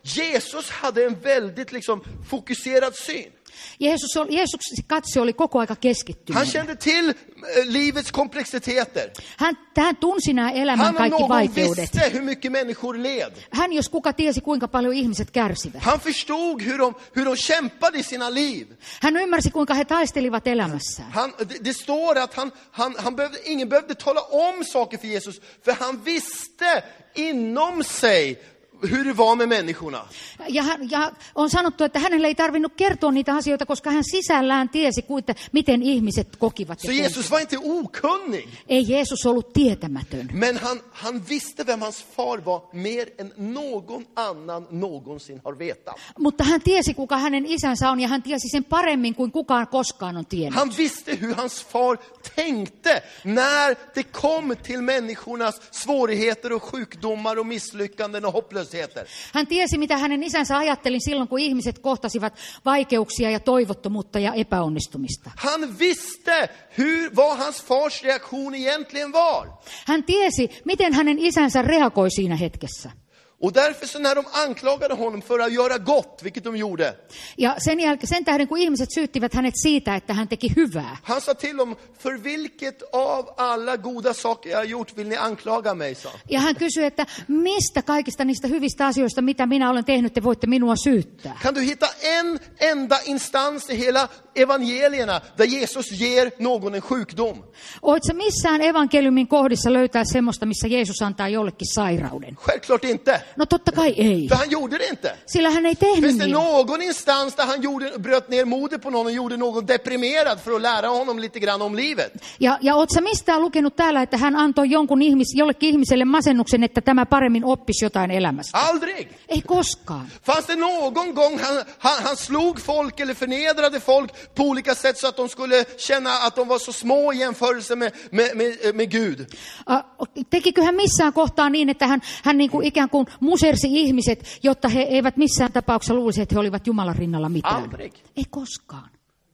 Jesus hade en väldigt liksom fokuserad syn. Jeesus oli, Jeesuksen katse oli koko aika keskittynyt. Han kände till eh, livets komplexiteter. Hän, hän tunsi nämä elämän Han om kaikki någon vaikeudet. visste hur mycket människor led. Hän jos kuka tiesi, kuinka paljon ihmiset kärsivät. Han förstod hur de, hur de kämpade i sina liv. Hän ymmärsi, kuinka he taistelivat elämässään. Han, det, det står att han, han, han behövde, ingen behövde tala om saker för Jesus, för han visste inom sig hur det var med människorna. Ja, hän, ja on sanottu, että hänelle ei tarvinnut kertoa niitä asioita, koska hän sisällään tiesi, kuinka, miten ihmiset kokivat. Så Jesus var inte okunnig. Ei Jeesus ollut tietämätön. Men han, han visste vem hans far var mer än någon annan någonsin har vetat. Mutta hän tiesi, kuka hänen isänsä on, ja hän tiesi sen paremmin kuin kukaan koskaan on tiennyt. Han visste hur hans far tänkte när det kom till människornas svårigheter och sjukdomar och misslyckanden och hopplösheter. Hän tiesi, mitä hänen isänsä ajatteli silloin, kun ihmiset kohtasivat vaikeuksia ja toivottomuutta ja epäonnistumista. Han visste hur, vad hans fars reaktion egentligen var. Hän tiesi, miten hänen isänsä reagoi siinä hetkessä. Och därför så när de anklagade honom för att göra gott, vilket de gjorde. Ja sen, jälkeen, sen tähden, kun ihmiset syyttivät hänet siitä, että hän teki hyvää. Han sa till dem, för vilket av alla goda saker jag har gjort vill ni anklaga mig, sa. Ja hän kysyi, että mistä kaikista niistä hyvistä asioista, mitä minä olen tehnyt, te voitte minua syyttää. Kan du hitta en enda instans i hela evangelierna där Jesus ger någon en sjukdom? Oletko missään evankeliumin kohdissa löytää semmoista, missä Jeesus antaa jollekin sairauden? Självklart inte. No totta kai ei. För han gjorde det inte. Sillä hän ei tehnyt Finns det niin. någon instans där han gjorde, bröt ner modet på någon och gjorde någon deprimerad för att lära honom lite grann om livet? Ja, ja ootko sä mistään lukenut täällä, että hän antoi jonkun ihmis, jollekin ihmiselle masennuksen, että tämä paremmin oppisi jotain elämästä? Aldrig. Ei koskaan. Fanns det någon gång han, han, han slog folk eller förnedrade folk på olika sätt så att de skulle känna att de var så små i jämförelse med, med, med, med Gud? Uh, tekikö hän missään kohtaa niin, että hän, hän niin kuin ikään kuin musersi ihmiset, jotta he eivät missään tapauksessa luulisi, että he olivat Jumalan rinnalla mitään? Aldrig. Ei koskaan.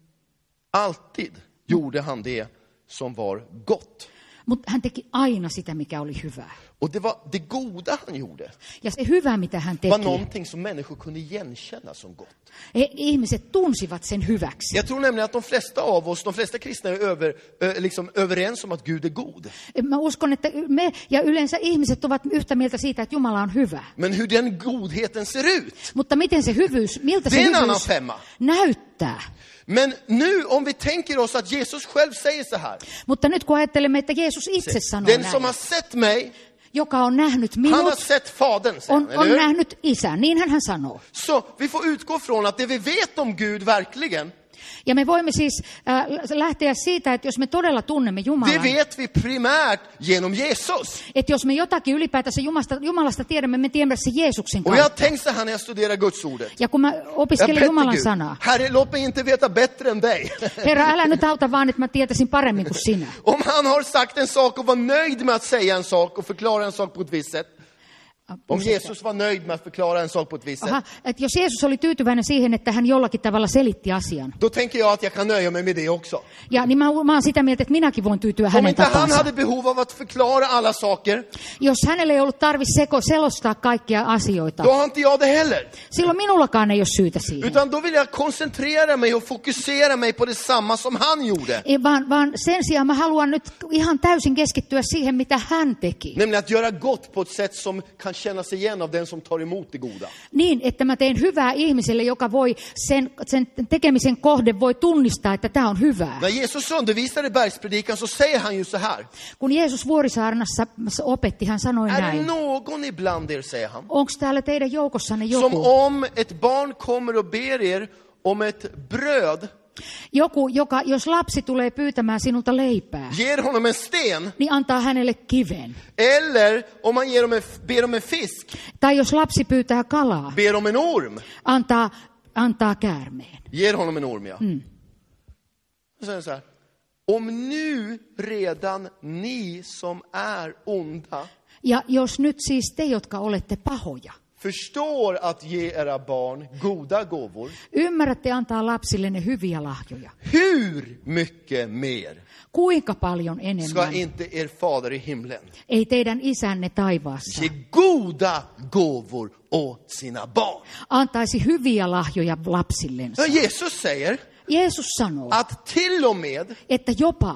Alltid gjorde han det som var gott. Mutta hän teki aina sitä, mikä oli hyvää. Och det var det goda han gjorde. Ja se hyvä, mitä hän var teki, någonting som människor kunde igenkänna som gott. he, ihmiset tunsivat sen hyväksi. Jag tror nämligen att de flesta av oss, de flesta kristna är över, ö, liksom överens om att Gud är god. Mä uskon, että me ja yleensä ihmiset ovat yhtä mieltä siitä, että Jumala on hyvä. Men hur den godheten ser ut, Mutta miten se hyvyys, miltä se det är en annan hyvyys femma. näyttää? Men nu om vi tänker oss att Jesus själv säger så här. Mutta nyt kun ajattelemme, että Jeesus itse sanoo Den som näin, har sett mig, joka on nähnyt han har minut, sett Fadern. säger on, han, on eller hur? nähnyt isän. Niinhän hän sanoo. Så vi får utgå från att det vi vet om Gud verkligen, Ja me voimme siis äh, lähteä siitä, että jos me todella tunnemme det Jumalan, vet vi primärt genom Jesus. että jos me jotakin ylipäätänsä Jumalasta, Jumalasta tiedämme, me tiedämme se Jeesuksen Och jag har kautta. tänkt så här när jag studerar Guds ordet. Ja kun mä Jag opiskelen ber Jumalan till Gud, sanaa, Herre, låt mig inte veta bättre än dig. Herra, älä nyt auta vaan, että mä tietäisin paremmin kuin sinä. Om han har sagt en sak och var nöjd med att säga en sak och förklara en sak på ett visst sätt. Om Jesus var nöjd med att förklara en sak på ett visst sätt. Aha, että jos Jeesus oli tyytyväinen siihen, että hän jollakin tavalla selitti asian, Då tänker jag att jag kan nöja mig med det också. ja niin mä, mä oon sitä mieltä, että minäkin voin tyytyä Om hänen inte han tapansa. hade behov av att förklara alla saker, Jos hänelle ei ollut tarvis seko, selostaa kaikkia asioita, då har inte jag det heller. silloin minullakaan ei ole syytä siihen. Utan då vill jag koncentrera mig och fokusera mig på detsamma som han gjorde. Ei, vaan, vaan sen sijaan mä haluan nyt ihan täysin keskittyä siihen, mitä hän teki. Nämligen att göra gott på ett sätt som kan kännas igen av den som tar emot det goda. Niin, että mä teen hyvää ihmiselle, joka voi sen, sen tekemisen kohde voi tunnistaa, että tämä on hyvää. När Jesus undervisade bergspredikan så säger han ju så här. Kun Jeesus Vuorisaarnassa opetti, hän sanoi Är det näin. någon ibland er, säger han, Onko täällä teidän joukossanne som joku, om ett barn kommer och ber er om ett bröd, joku, joka jos lapsi tulee pyytämään sinulta leipää, ger honom en sten, niin antaa hänelle kiven. eller om man ger om en, ber om en fisk, Tai jos lapsi pyytää kalaa, ber om en orm, antaa, antaa käärmeen. ger honom en orm, ja. Mm. Så säger han så här, om nu redan ni som är onda Ja jos nyt siis te, jotka olette pahoja, förstår att ge era barn goda gåvor, ymmärrätte antaa lapsillenne hyviä lahjoja. hur mycket mer Kuinka paljon ska enemmän inte er fader i himlen ei teidän isänne taivaassa ge goda gåvor åt sina barn? antaisi hyviä lahjoja lapsillensa? Ja, Jesus säger Jeesus sanoo, att till och med että jopa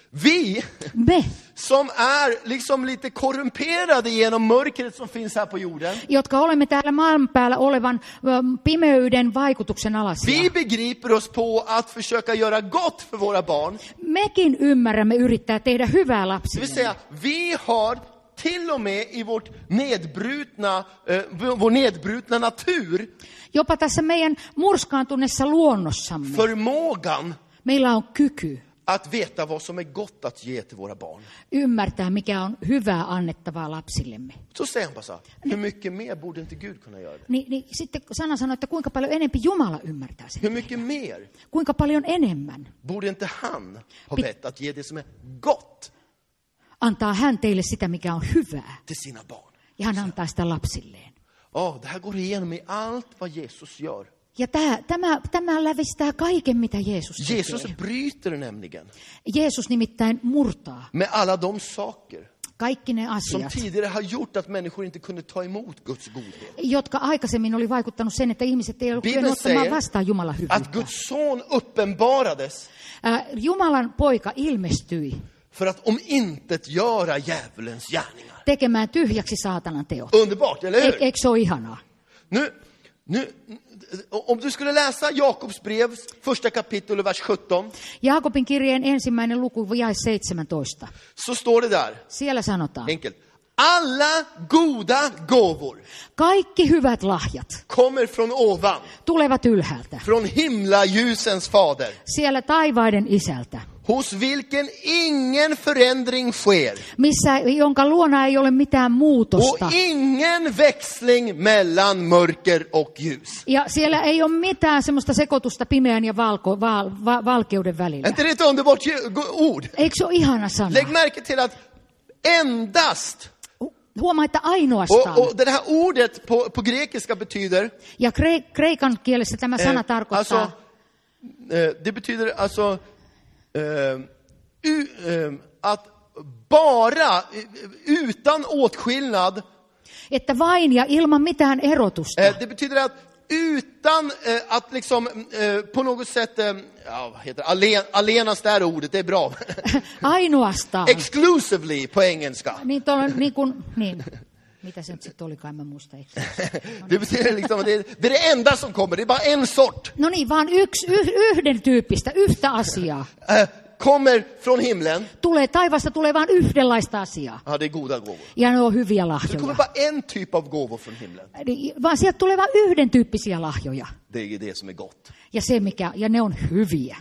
vi me, som är liksom lite korrumperade genom mörkret som finns här på jorden, jotka olemme täällä maan päällä olevan ö, pimeyden vaikutuksen alaisia, vi begriper oss på att försöka göra gott för våra barn. mekin ymmärrämme yrittää tehdä hyvää Det vill lapsille. säga, vi har till och med i vårt nedbrutna, eh, vår nedbrutna natur Jopa tässä meidän murskaantuneessa luonnossamme förmågan meillä on kyky att veta vad som är gott att ge till våra barn. ymmärtää, mikä on hyvää annettavaa lapsillemme. Så säger han bara så här, hur mycket mer borde inte Gud kunna göra det? Ni, niin sitten sana sanoo, että kuinka paljon enempi Jumala ymmärtää sen. Hur mycket mer Kuinka paljon enemmän borde inte han ha vett att ge det som är gott antaa hän teille sitä, mikä on hyvää. till sina barn? Ja hän antaa sitä lapsilleen. Ja, det här går igenom i allt vad Jesus gör. Ja tämä, tämä, tämä lävistää kaiken, mitä Jeesus Jesus tekee. bryter nämligen Jeesus nimittäin murtaa med alla de saker kaikki ne som asiat, tidigare har gjort att människor inte kunde ta emot Guds godhet. jotka aikaisemmin oli vaikuttanut sen, että ihmiset ei ollut Bibeln kyennyt ottamaan säger vastaan Jumalan Att hyvyyttä. Guds son uppenbarades Äh, Jumalan poika ilmestyi för att omintetgöra djävulens gärningar. tekemään tyhjäksi saatanan teot. Underbart, eller E- hur? eikö se ole ihanaa? Nu, nu, om du skulle läsa Jakobs brev, första kapitel, vers sjutton, Jaakobin kirjeen ensimmäinen luku, jae seitsemäntoista. så står det där, Siellä sanotaan, enkelt. Alla goda gåvor kaikki hyvät lahjat kommer från ovan, tulevat ylhäältä, från himlaljusens fader, siellä taivaiden isältä, hos vilken ingen förändring sker missä, jonka luona ei ole mitään muutosta. och ingen växling mellan mörker och ljus. Ja siellä ei ole mitään semmoista sekoitusta pimeän ja valko, val, va, valkeuden Är välillä. inte det ett underbart ju- go- ord? Eikö se ole ihana sana? Lägg märke till att endast, Huomaa, että och, ainoastaan. och det här ordet på, på grekiska betyder, Ja kre, kreikan kielessä tämä sana eh, tarkoittaa, alltså, eh, det betyder alltså eh, u, eh, att bara, eh, utan åtskillnad, että vain ja ilman mitään erotusta. eh, det betyder att utan eh, att liksom eh, på något sätt, eh, ja, vad heter det, Alen, allenast det här ordet, det är bra. Ainoastaan. Exclusively på engelska. Niin, tuolla, niin, kuin, niin. Mitä se nyt sitten olikaan, mä muista itse. Det betyder liksom att det, är- det är det enda som kommer, det är bara en sort. No niin, vaan yksi, yh, yhden tyyppistä, yhtä asiaa. Eh, kommer från himlen. Tulee, taivasta tulee vaan yhdenlaista asiaa. Ja, det är goda gåvor. Ja ne on hyviä Det kommer lahjoja. bara en typ av gåvor från himlen. Niin, vaan sieltä tulee vaan yhden tyyppisiä lahjoja. Det är det som är gott. Ja, se mikä, ja ne on hyviä.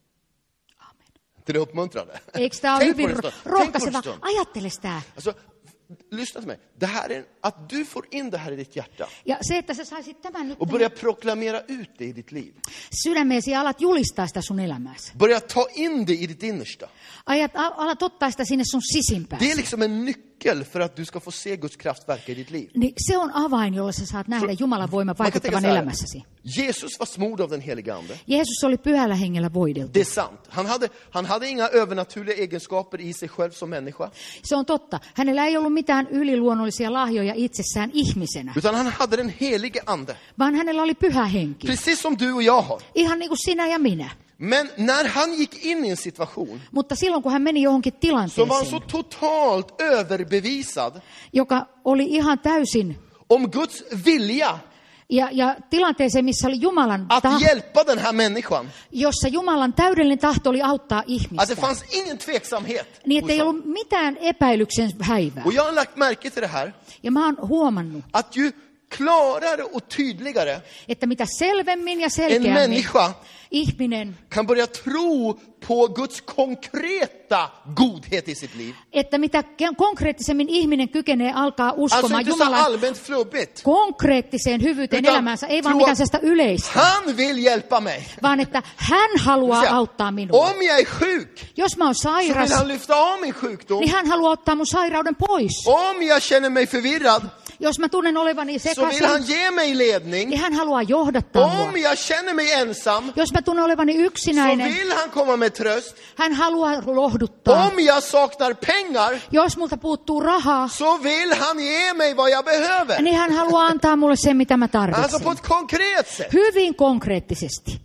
Amen. Det är uppmuntrande. Eikö tämä ole Tänk på hyvin det en stund. Tänk på det en rohkaiseva? stund. Ajattele sitä. Alltså, lyssna till mig. Det här är att du får in det här i ditt hjärta Ja se, että sä saisit tämän nyt och börja proklamera ut det i ditt liv. sydämeesi ja alat julistaa sitä sun elämääsi. Börja ta in det i ditt innersta. Ajat, a- alat ottaa sitä sinne sun Det är sisimpääsi. liksom en nyckel för att du ska få se Guds kraft verka i ditt liv. Niin se on avain, jolla sä saat nähdä Jumalan voiman Man kan tänka vaikuttavan så här, elämässäsi. Jesus var smord av den heliga ande. Jeesus oli pyhällä hengellä voideltu. Det är sant. Han hade, han hade inga övernaturliga egenskaper i sig själv som människa. Se on totta. Hänellä ei ollut mitään yliluonnollisia lahjoja itsessään ihmisenä, Utan han hade den helige ande. vaan hänellä oli pyhä henki. Precis som du och jag har. Ihan niin kuin sinä ja minä. Men när han gick in i en situation Mutta silloin, kun hän meni johonkin så var han så tilanteeseen, totalt överbevisad joka oli ihan täysin, om Guds vilja ja, ja tilanteeseen, missä oli Jumalan att tahto, hjälpa den här människan. jossa Jumalan täydellinen tahto oli auttaa Att det ihmistä. fanns ingen tveksamhet. Niin, hos että ei honom. ollut mitään epäilyksen häivää. Och jag har lagt märke till det här. Ja mä oon huomannut, Att ju klarare och tydligare että mitä selvemmin ja en selkeämmin människa ihminen, kan börja tro på Guds konkreta godhet i sitt liv. että mitä konkreettisemmin ihminen kykenee alkaa Alltså uskomaan inte så Jumalan allmänt flubbigt. konkreettiseen hyvyyteen Utan elämäänsä, ei vaan tro mitään att sellaista yleistä, Han vill hjälpa mig. vaan että hän haluaa Så, auttaa minua. om jag är sjuk Jos mä oon så sairas, vill han lyfta av min sjukdom. niin hän haluaa ottaa mun sairauden pois. Om jag känner mig förvirrad Jos mä tunnen olevani så vill sekaisin, han ge mig ledning. niin hän haluaa johdattaa mua. Om jag känner mig ensam Jos mä tunnen olevani så yksinäinen, vill han komma med tröst. hän haluaa lohduttaa. Om jag saknar pengar Jos multa puuttuu rahaa, så vill han ge mig vad jag behöver. niin hän haluaa antaa mulle sen, mitä mä Alltså tarvitsen. på ett konkret sätt. Hyvin konkreettisesti.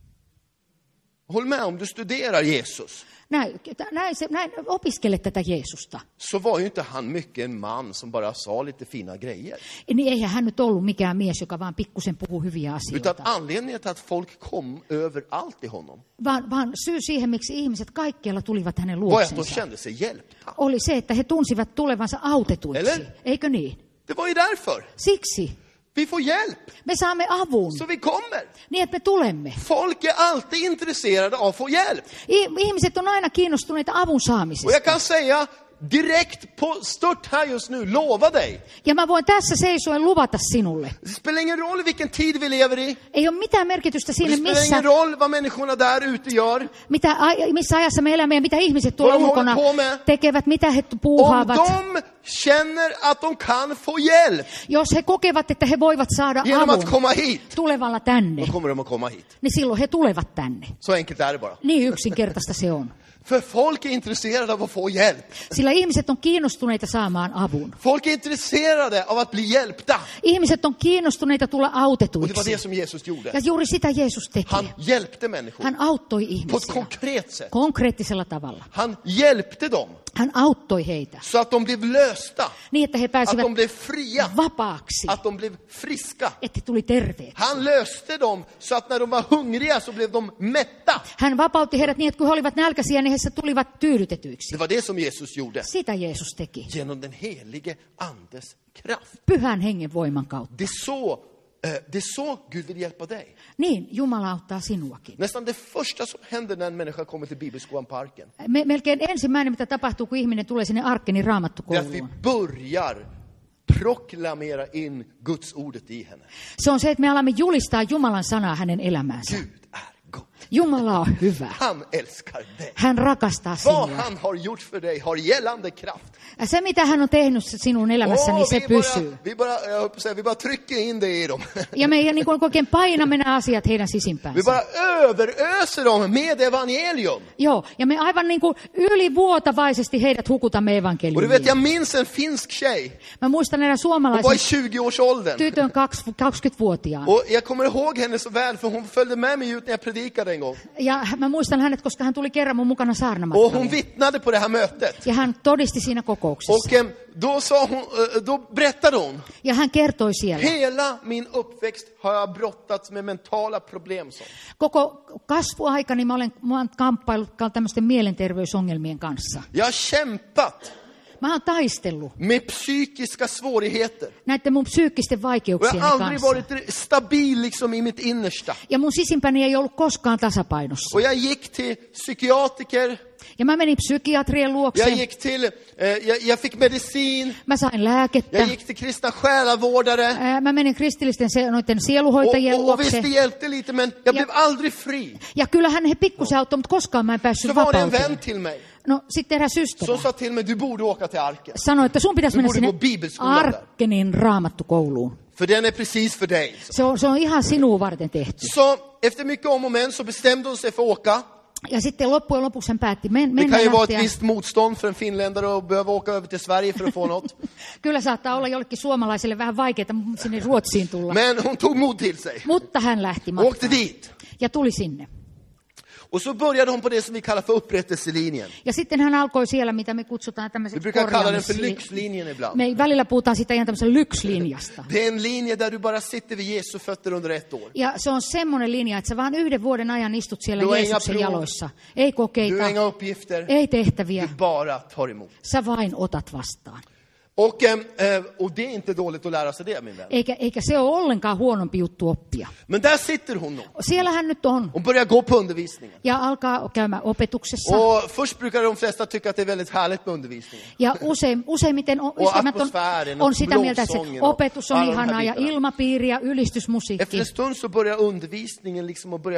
Håll med, om du studerar Jesus Näin, näin, se, näin, opiskele tätä Jeesusta. så var ju inte han mycket en man som bara sa lite fina grejer. Niin eihän hän nyt ollut mikään mies, joka vaan pikkusen puhuu hyviä Utan asioita. anledningen till att folk kom överallt till honom Vaan, vaan syy siihen, miksi ihmiset kaikkialla tulivat hänen var att de luoksensa, kände sig hjälpta. oli se, että he tunsivat tulevansa autetuiksi. Eller? Eikö niin? Det var ju därför. Siksi Vi får hjälp, me saamme avun, så vi kommer. niin että me tulemme. Folk är alltid intresserade av att få hjälp. I- Ihmiset on aina kiinnostuneita avun Och saamisesta. jag kan säga direkt på stört här just nu, lova dig. Ja mä voin tässä seisoen luvata sinulle. Det spelar ingen roll vilken tid vi lever i. Ei ole mitään merkitystä Det siinä, spelar missä, ingen roll vad människorna där ute gör. mitä, ai- missä ajassa me elämme ja mitä ihmiset tuolla Vad de ulkona håller på med. tekevät, mitä he Om puuhaavat. de känner att de kan få hjälp Jos he kokevat, että he voivat saada genom att avun komma hit, tulevalla tänne, då kommer de att komma hit. niin silloin he tulevat tänne. Så enkelt är det bara. Niin yksinkertaista se on. För folk är intresserade av att få hjälp. Sillä ihmiset on kiinnostuneita saamaan avun. Folk är intresserade av att bli hjälpta. Ihmiset on kiinnostuneita tulla Och det var autetuiksi. det som Jesus Ja gjorde. juuri sitä Jeesus teki. Han hjälpte människor Hän auttoi på ett ihmisiä konkret sätt. konkreettisella tavalla. Han hjälpte dem Hän auttoi heitä så att de blev lösta, niin, että he att pääsivät de blev fria, vapaaksi, att de blev friska. että he tuli terveet. Han löste dem så att när de var hungriga så blev de mätta. Hän vapautti heidät niin, että kun he olivat nälkäisiä, niin he tulivat tyydytetyiksi. Det var det som Jesus gjorde. Sitä Jeesus teki. Genom den helige andes kraft. Pyhän hengen voiman kautta. Det är så, eh, det är så Gud vill hjälpa dig. Niin, Jumala auttaa sinuakin. Nästan det första som händer när en människa kommer till bibelskolan Parken, Me, melkein ensimmäinen, mitä tapahtuu, kun ihminen tulee sinne Arkenin det är att vi raamattukouluun. börjar proklamera in Guds ordet i henne. Se on se, että me alamme julistaa Jumalan sanaa hänen elämäänsä. Gud är god. Jumala on hyvä. Han älskar dig. Hän rakastaa Vad sinua. han har gjort för dig har gällande kraft. Ja se, mitä hän on tehnyt sinun elämässä, niin Åh, se vi, pysyy. bara, vi, bara, jag höll på att säga, vi bara trycker in det i dem. Ja me ei niin kuin oikein painamme nämä asiat heidän Vi sisimpäänsä. bara överöser dem med evangelium. Joo, ja me aivan niin kuin ylivuotavaisesti heidät hukutamme Och du vet, evankeliumiin. jag minns en finsk tjej. Mä muistan erään Hon var i suomalaisen tjugo-årsåldern. tytön kaks- kaksikymmentävuotiaan. Och jag kommer ihåg henne så väl, för hon följde med mig ut när jag predikade en gång. Ja mä muistan hänet, koska hän tuli kerran mun mukana Och hon saarnamatkalle. vittnade på det här mötet. Ja hän todisti siinä kokouksessa. Och eh, då, sa hon, eh, då berättade hon, Ja hän kertoi siellä. hela min uppväxt har jag brottats med mentala problem. Så. Koko kasvuaikani mä olen, mä olen kamppailut tämmöisten mielenterveysongelmien kanssa. Jag har kämpat Mä oon taistellut med psykiska svårigheter. näiden mun psyykkisten Och jag vaikeuksieni har aldrig kanssa. varit stabil liksom i mitt innersta. Ja mun sisimpäni ei ollut koskaan tasapainossa. Och jag gick till psykiatriker, Ja mä menin psykiatrien luokse. jag gick till, eh, jag, jag fick medicin, Mä sain lääkettä. jag gick till kristna själavårdare. Ää, Mä menin kristillisten se, noiden Och, sieluhoitajien och, och visst, luokse. det hjälpte lite, men jag Ja- blev aldrig fri. Ja kyllähän he pikkusen auttoi, mutta koskaan mä en Så päässyt var det en vapauteen. vän till mig No sitten eräs som ystävä sa till mig, du borde åka till Arken. sanoi, että sun pitäisi Du mennä borde sinne gå bibelskolan där. Arkenin raamattukouluun. För den är precis för dig. Se on, se on ihan sinua varten tehty. Så efter mycket om och men så bestämde hon sig för att åka. Ja sitten loppujen lopuksi hän päätti men, Det mennä kan ju vara ett lähteä. visst motstånd för en finländare att behöva åka över till Sverige för att få något. Kyllä saattaa olla jollekin suomalaiselle vähän vaikeaa sinne Ruotsiin tulla. Men hon tog mod till sig Mutta hän lähti och åkte matkaan dit. ja tuli sinne. Och så började hon på det som vi kallar för upprättelselinjen. Ja sitten hän alkoi siellä, mitä me kutsutaan Vi tämmöiseksi brukar kalla den för korjaamisli- lyxlinjen ibland. Me välillä puhutaan siitä ihan tämmöisen lykslinjasta. Det är en linje där du bara sitter vid Jesu fötter under ett år. Ja se on semmoinen linja, että sä vaan yhden vuoden ajan istut siellä Du har inga Jeesuksen prov. jaloissa. Ei Du kokeita, har inga uppgifter, ei tehtäviä, du bara tar emot. sä vain otat vastaan. Och, eh, och det är inte dåligt att lära sig det, min vän. Eikä, eikä se ole ollenkaan huonompi juttu oppia. Men där sitter hon nu. Siellä hän nyt on Hon börjar gå på undervisningen. ja alkaa käymään opetuksessa. Och först brukar de flesta tycka att det är väldigt härligt med undervisningen. Ja usein, useimmiten on, Och ystävät on, atmosfären och on sitä mieltä, että se lovsången och opetus on alla de här ihanaa ja bitarna. ilmapiiri ja Efter ylistysmusiikki. en stund så börjar undervisningen liksom att börja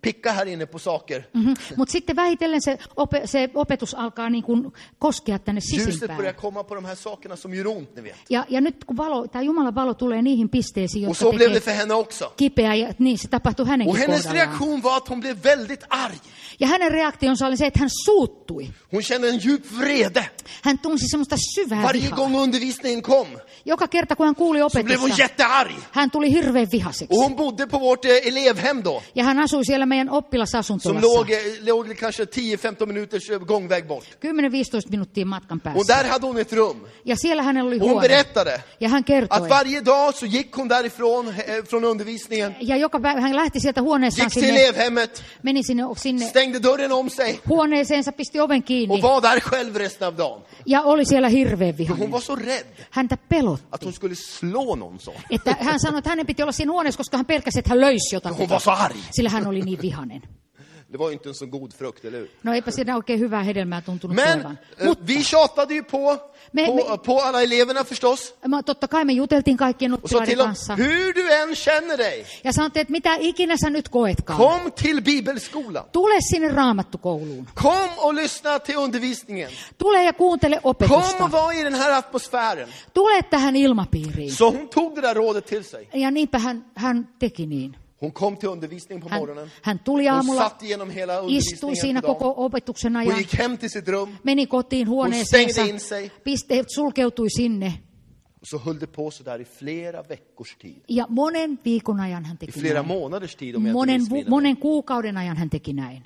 picka här inne på saker. Mm-hmm. Mutta sitten vähitellen se, ope, se opetus alkaa niin kuin koskea tänne Ljuset sisimpään. börjar komma på de här sakerna som gör ont, ni vet. Ja, ja nyt kun valo, tämä Jumalan valo tulee niihin pisteisiin, Och jotka så blev det tekee för henne också. kipeää, ja niin se tapahtui hänenkin Och hennes kohdallaan. reaktion var att hon blev väldigt arg. Ja hänen reaktionsa oli se, että hän suuttui. Hon kände en djup vrede. Hän tunsi semmoista syvää Varje vihaa. gång undervisningen kom Joka kerta, kun hän kuuli så blev hon opetusta, jättearg. hän tuli hirveän vihaseksi. Och hon bodde på vårt eh, elevhem då. Ja hän asui siellä meidän Som oppilasasuntolassa. låg, eh, låg kanske tio femton minuters eh, gångväg bort. kymmenen viisitoista minuuttia matkan Och päässä. där hade hon ett rum. Ja siellä hänellä oli Och hon huone. berättade Ja hän kertoi. att varje dag så gick hon därifrån eh, från undervisningen. Ja joka päivä hän lähti sieltä huoneestaan Gick till sinne, elevhemmet, meni sinne, sinne stängde dörren om sig huoneeseensa, pisti oven kiinni och var där själv resten av dagen. ja oli siellä hirveän För vihainen. hon var så rädd Häntä pelotti. att hon skulle slå någon sån. Että hän sanoi, että hänen piti olla siinä huoneessa, koska hän pelkäsi, että hän löysi jotakin. Hon var så arg. Sillä hän oli niin vihainen. Det var ju inte en så god frukt, eller hur? No eipä siinä oikein hyvää hedelmää tuntunut Men olevan. eh, Mutta vi tjatade ju på, Me- på, me- på alla eleverna förstås. mä- totta kai me juteltiin kaikkien Och sa oppilaiden till dem, kanssa. hur du än känner dig, Ja sanottiin, että mitä ikinä sä nyt koetkaan. kom till bibelskolan. Tule sinne raamattukouluun. Kom och lyssna till undervisningen. Tule ja kuuntele Kom opetusta. och var i den här atmosfären. Tule tähän ilmapiiriin. Så hon tog det där rådet till sig. Ja niinpä hän, hän teki niin. Hon kom till undervisningen på Hän, morgonen. hän tuli Hon aamulla, satt igenom hela istui undervisningen siinä på dagen. koko opetuksen Hon ajan, gick hem till sitt rum. meni kotiin huoneeseensa, stängde in sig. piste, sulkeutui sinne. Och så höll det på så där i flera veckors tid. Ja monen viikon ajan hän I teki flera näin. månaders tid, om jag inte Monen, missminner mig. monen kuukauden ajan hän teki näin.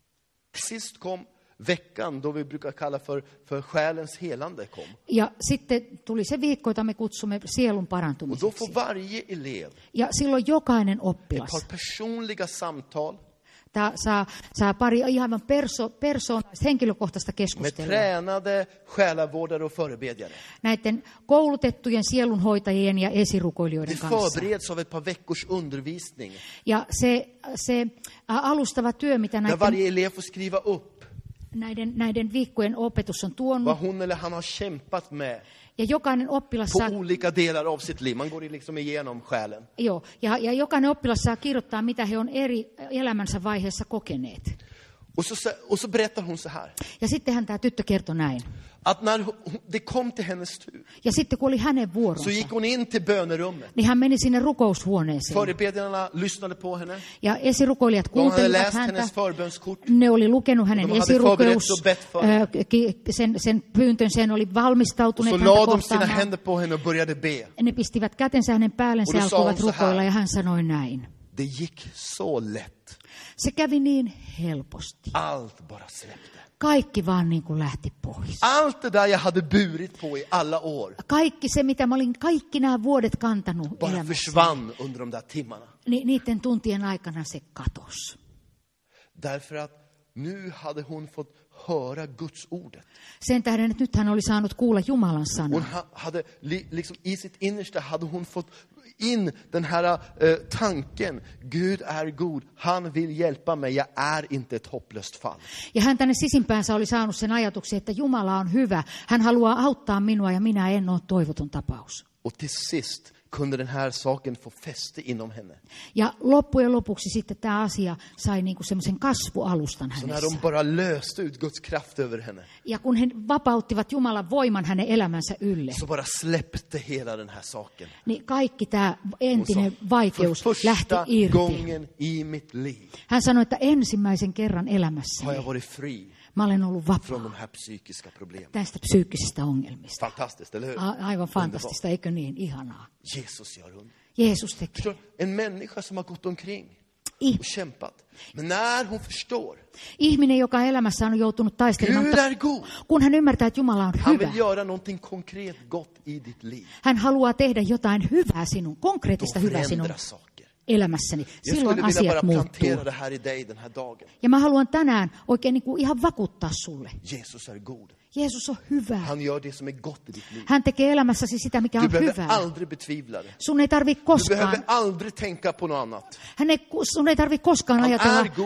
Sist kom veckan då vi brukar kalla för, för själens helande kom. Ja sitten tuli se viikko, jota me kutsumme sielun Och då parantumiseksi. får varje elev Ja silloin jokainen ett oppilas par personliga samtal tää saa, saa pari ihan perso, persoonallista, henkilökohtaista med keskustelua tränade själavårdare och förebedjare. näiden koulutettujen sielunhoitajien ja Det esirukoilijoiden kanssa. förbereds av ett par veckors undervisning. Ja se, se ä, alustava työ, mitä Där näiden, varje elev får skriva upp näiden, näiden viikkojen opetus on vad tuonut. hon eller han har kämpat med Ja jokainen oppilas på saa, olika delar av sitt liv. Man går liksom igenom själen. joo, ja, ja jokainen oppilas saa kirjoittaa, mitä he on eri elämänsä vaiheessa kokeneet. Och så, och så berättar hon så här. Ja sittenhän tämä tyttö kertoi näin. Att när hon- det kom till hennes tur Ja sitten kun oli hänen så vuoronsa, gick hon in till bönerummet. niin hän meni sinne rukoushuoneeseen. Förebedjarna lyssnade på henne. Ja esirukoilijat De hade kuuntelivat läst häntä. hennes förbönskort. Ne oli lukenut hänen De hade esirukeus, förberett och bett för henne. ö, ki- sen, sen pyyntönsä, sen oli Och valmistautuneet så häntä la de sina kohtaamaan. händer på henne och började be. Ne pistivät kätensä hänen päällensä Och ja då sa alkoivat hon så här. rukoilla ja hän sanoi näin. Det gick så lätt. Se kävi niin helposti. Allt bara släppte. Kaikki vaan niin kuin lähti pois. Allt det där jag hade burit på i alla år Kaikki se, mitä mä olin kaikki nämä vuodet kantanut bara elämässä, försvann under de där timmarna. niin niiden tuntien aikana se katosi. Därför att nu hade hon fått höra Guds ordet. Sen tähden, että nyt hän oli saanut kuulla Jumalan Hon sanan. ha- hade, li- liksom i sitt innersta hade hon fått in den här eh, tanken. Gud är god, han vill hjälpa mig, jag är inte ett hopplöst fall. Ja hän tänne sisimpäänsä oli saanut sen ajatuksen, että Jumala on hyvä. Hän haluaa auttaa minua ja minä en ole toivoton tapaus. Och till sist kunde den här saken få fäste inom henne. Ja loppujen lopuksi sitten tämä asia sai niinku semmoisen kasvualustan Så när hänessä. de bara löste ut Guds kraft över henne Ja kun he vapauttivat Jumalan voiman hänen elämänsä ylle, så bara släppte hela den här saken. niin kaikki tämä Hon sa, entinen för vaikeus lähti första irti. gången i mitt liv Hän sanoi, että ensimmäisen kerran har jag elämässäni varit fri mä olen ollut från vapaa de här psykiska problemen. tästä psyykkisistä ongelmista. Fantastiskt, eller hur? A- aivan Underbart. fantastista, eikö niin? Ihanaa. Jesus gör under. Jeesus teki. Förstår du? En människa som har gått omkring I- och kämpat. Men när hon förstår, Ihminen, joka elämässä on joutunut taistelemaan, Gud är god. kun hän ymmärtää, että Jumala on Han hyvä, vill göra någonting konkret gott i ditt liv. hän haluaa tehdä jotain hyvää sinun, Då konkreettista hyvää sinun förändras saker. elämässäni. Jag Silloin skulle vilja bara asiat muuttuu. plantera det här i dig den här dagen. Ja mä haluan tänään oikein niin kuin ihan vakuuttaa sulle. Jesus är god. Jeesus on hyvä. Han gör det som är gott i ditt liv. Hän tekee elämässäsi sitä, mikä Du on behöver hyvää. aldrig betvivla det. Sun ei tarvitse Du koskaan, behöver aldrig tänka på något annat. hän ei, sun ei tarvitse koskaan Han ajatella, är god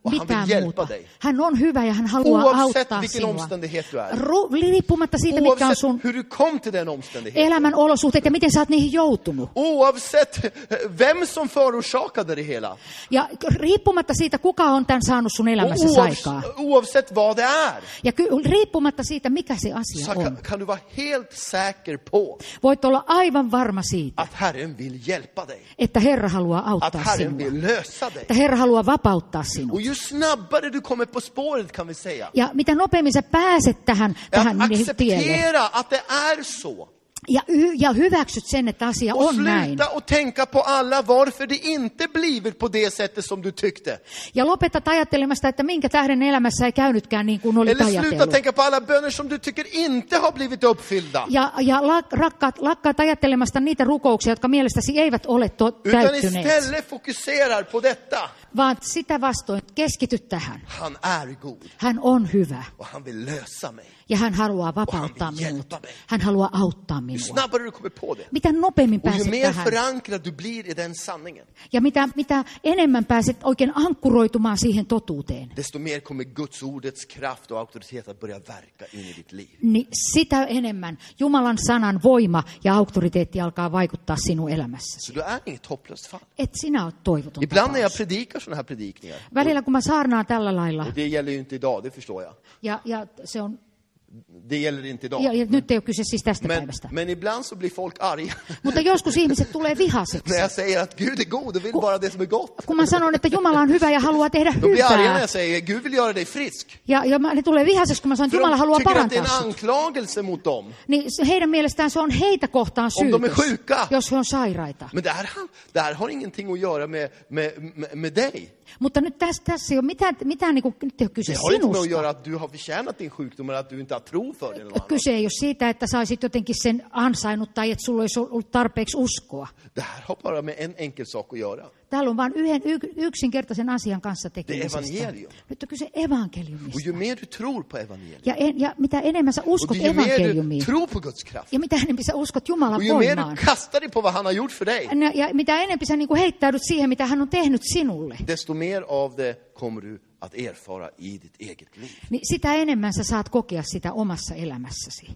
Och han mitään vill hjälpa muuta. dig. Hän on hyvä ja hän haluaa Oavsett auttaa vilken sinua. omständighet du är. Ru- riippumatta siitä, mitkä on Oavsett sun hur du kom till den omständigheten. elämän olosuhteet ja miten sä oot niihin joutunut. Oavsett vem som förorsakade det hela. Ja riippumatta siitä, kuka on tämän saanut sun Och elämässä aikaa. oavsett, oavsett vad det är. Ja ky- riippumatta siitä, mikä se asia Så on. kan, kan du vara helt säker på Voit olla aivan varma siitä, att Herren vill hjälpa dig. että Herra haluaa Att auttaa Herren sinua. vill lösa dig. Että Herra haluaa vapauttaa sinua. Och ju snabbare du kommer på spåret kan vi säga. Ja mitä nopeammin sä pääset tähän, tähän Att tielle acceptera att det är så. ja, y- ja hyväksyt sen, että asia Och on näin. sluta och tänka på alla varför det inte blivit på det sättet som du tyckte. Ja lopetat ajattelemasta, että minkä tähden elämässä ei käynytkään niin kuin olit Eller sluta ajatellut. tänka på alla böner som du tycker inte har blivit uppfyllda. Ja, ja la, rakkaat, lakkaat ajattelemasta niitä rukouksia, jotka mielestäsi eivät ole to, Utan täyttyneet. istället fokuserar på detta. Vaan sitä vastoin keskity tähän. Han är god Hän on hyvä och han vill lösa mig. ja hän haluaa vapauttaa Och han vill minut. hjälpa mig. Hän haluaa auttaa Ju minua. snabbare du kommer på det. Mitä nopeammin Och ju pääset mer tähän förankrad du blir i den sanningen. ja mitä, mitä enemmän pääset oikein ankkuroitumaan siihen totuuteen, Desto mer kommer Guds ordets kraft och auktoritet att börja verka in i ditt liv. niin sitä enemmän Jumalan sanan voima ja auktoriteetti alkaa vaikuttaa sinun elämässä. Så du är inget hopplöst fall. Et sinä oot toivoton Ibland när jag tapaus. predikar sådana här predikningar. Välillä kun mä saarnaan tällä lailla, Och det gäller ju inte idag, det förstår jag. ja, ja, se on, Det gäller inte idag. ja, ja nyt ei ole kyse siis tästä Men, päivästä. men ibland så blir folk arga. Mutta joskus ihmiset tulee vihaseksi. När jag säger att Gud är god och vill bara det som är gott. Kun mä sanon, että Jumala on hyvä ja haluaa tehdä De blir arga när hyvää. jag säger Gud vill göra dig frisk. Ja, ja mä- ne tulee vihaseksi, kun mä sanon, että För Jumala de haluaa tycker att det är parantaa en sut. anklagelse mot dem. Niin se- heidän mielestään se on heitä kohtaan Om de är syytös, sjuka. jos he on sairaita. Men det här, det här har ingenting att göra med, med, med, med dig. Mutta nyt tässä, tässä ei ole mitään, mitään niin kuin, nyt ei ole kyse Det har inte med att sinusta. göra att du har förtjänat din sjukdom eller att du inte har tro för det. Eller något annat. Kyse ei ole siitä, että sä olisit jotenkin sen ansainnut tai että sulla olisi ollut tarpeeksi uskoa. Det här har bara med en enkel sak att göra. Täällä on vain yhden y- yksinkertaisen asian kanssa Det är tekemisestä. evangelium. Nyt on kyse Och evankeliumista. ju mer du tror på evangeliet. Ja, en, ja mitä enemmän sä Och uskot ju mer du evankeliumiin, tror på Guds kraft. ja mitä enemmän sä uskot Jumalan Och ju mer voimaan, du kastar dig på vad han har gjort för dig. ja mitä enemmän sä niin kuin heittäydyt siihen, mitä hän on tehnyt sinulle, Desto mer av det kommer du att erfara i ditt eget liv. niin sitä enemmän sä saat kokea sitä omassa elämässäsi.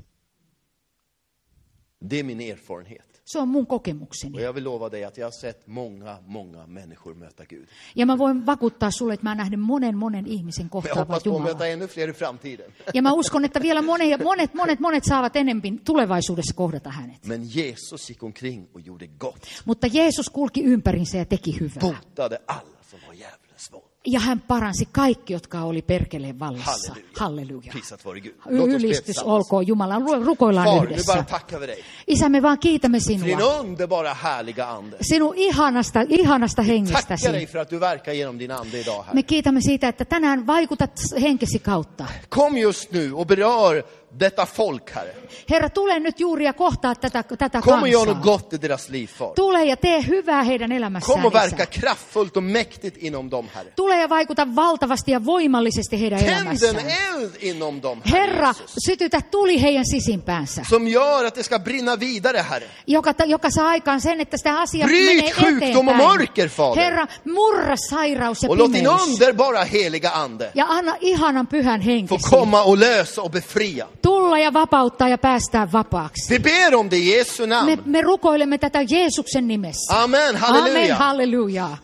Det är min erfarenhet. Se on mun Och kokemukseni. jag vill lova dig att jag har sett många, många människor möta Gud. Ja mä voin vakuuttaa sulle, että mä nähden monen, monen ihmisen Men jag kohtaavan hoppas på att Jumalaa. möta ännu fler i framtiden. Ja mä uskon, että vielä monet, monet, monet, monet saavat enemmän tulevaisuudessa kohdata hänet. Men Jesus gick omkring och gjorde gott. Mutta Jeesus kulki ympärinsä ja teki hyvää. Botade alla som var djävulens våld. Ja hän paransi kaikki, jotka oli perkeleen vallassa. Halleluja. Halleluja. Prisat vare Gud. Låt oss be Ylistys tillsammans. olkoon Jumalan. Rukoillaan Far, nu bara yhdessä. tackar vi dig. Isä, me vaan kiitämme För din sinua. underbara, härliga ande. Sinun ihanasta, ihanasta Tackar dig hengestäsi. för att du verkar genom din ande idag här. Me kiitämme siitä, että tänään vaikutat henkesi kautta. Kom just nu och berör detta folk, Herre. Herra, tule nyt juuri ja kohtaa tätä, tätä Kom och gör något kansaa. gott i deras liv, Far. Tule ja tee hyvää heidän elämässään, Kom och verka Isä. kraftfullt och mäktigt inom dem, Herre. Tule ja vaikuta valtavasti ja voimallisesti heidän Tänd en elämässään. eld inom dem, Herre Herra, Jesus. sytytä tuli heidän sisimpäänsä, Som gör att det ska brinna vidare, Herre. joka, joka saa aikaan sen, että sitä asiaa Bryt menee sjukdom och eteenpäin. mörker, Fader. Herra, murra sairaus ja Och låt din pimeys. underbara, heliga ande Ja anna ihanan pyhän få henkesi komma och lösa och befria. tulla ja vapauttaa ja päästää vapaaksi. Vi ber om det i Jesu Me, namn. me rukoilemme tätä Jeesuksen nimessä. Amen, Amen, halleluja. halleluja.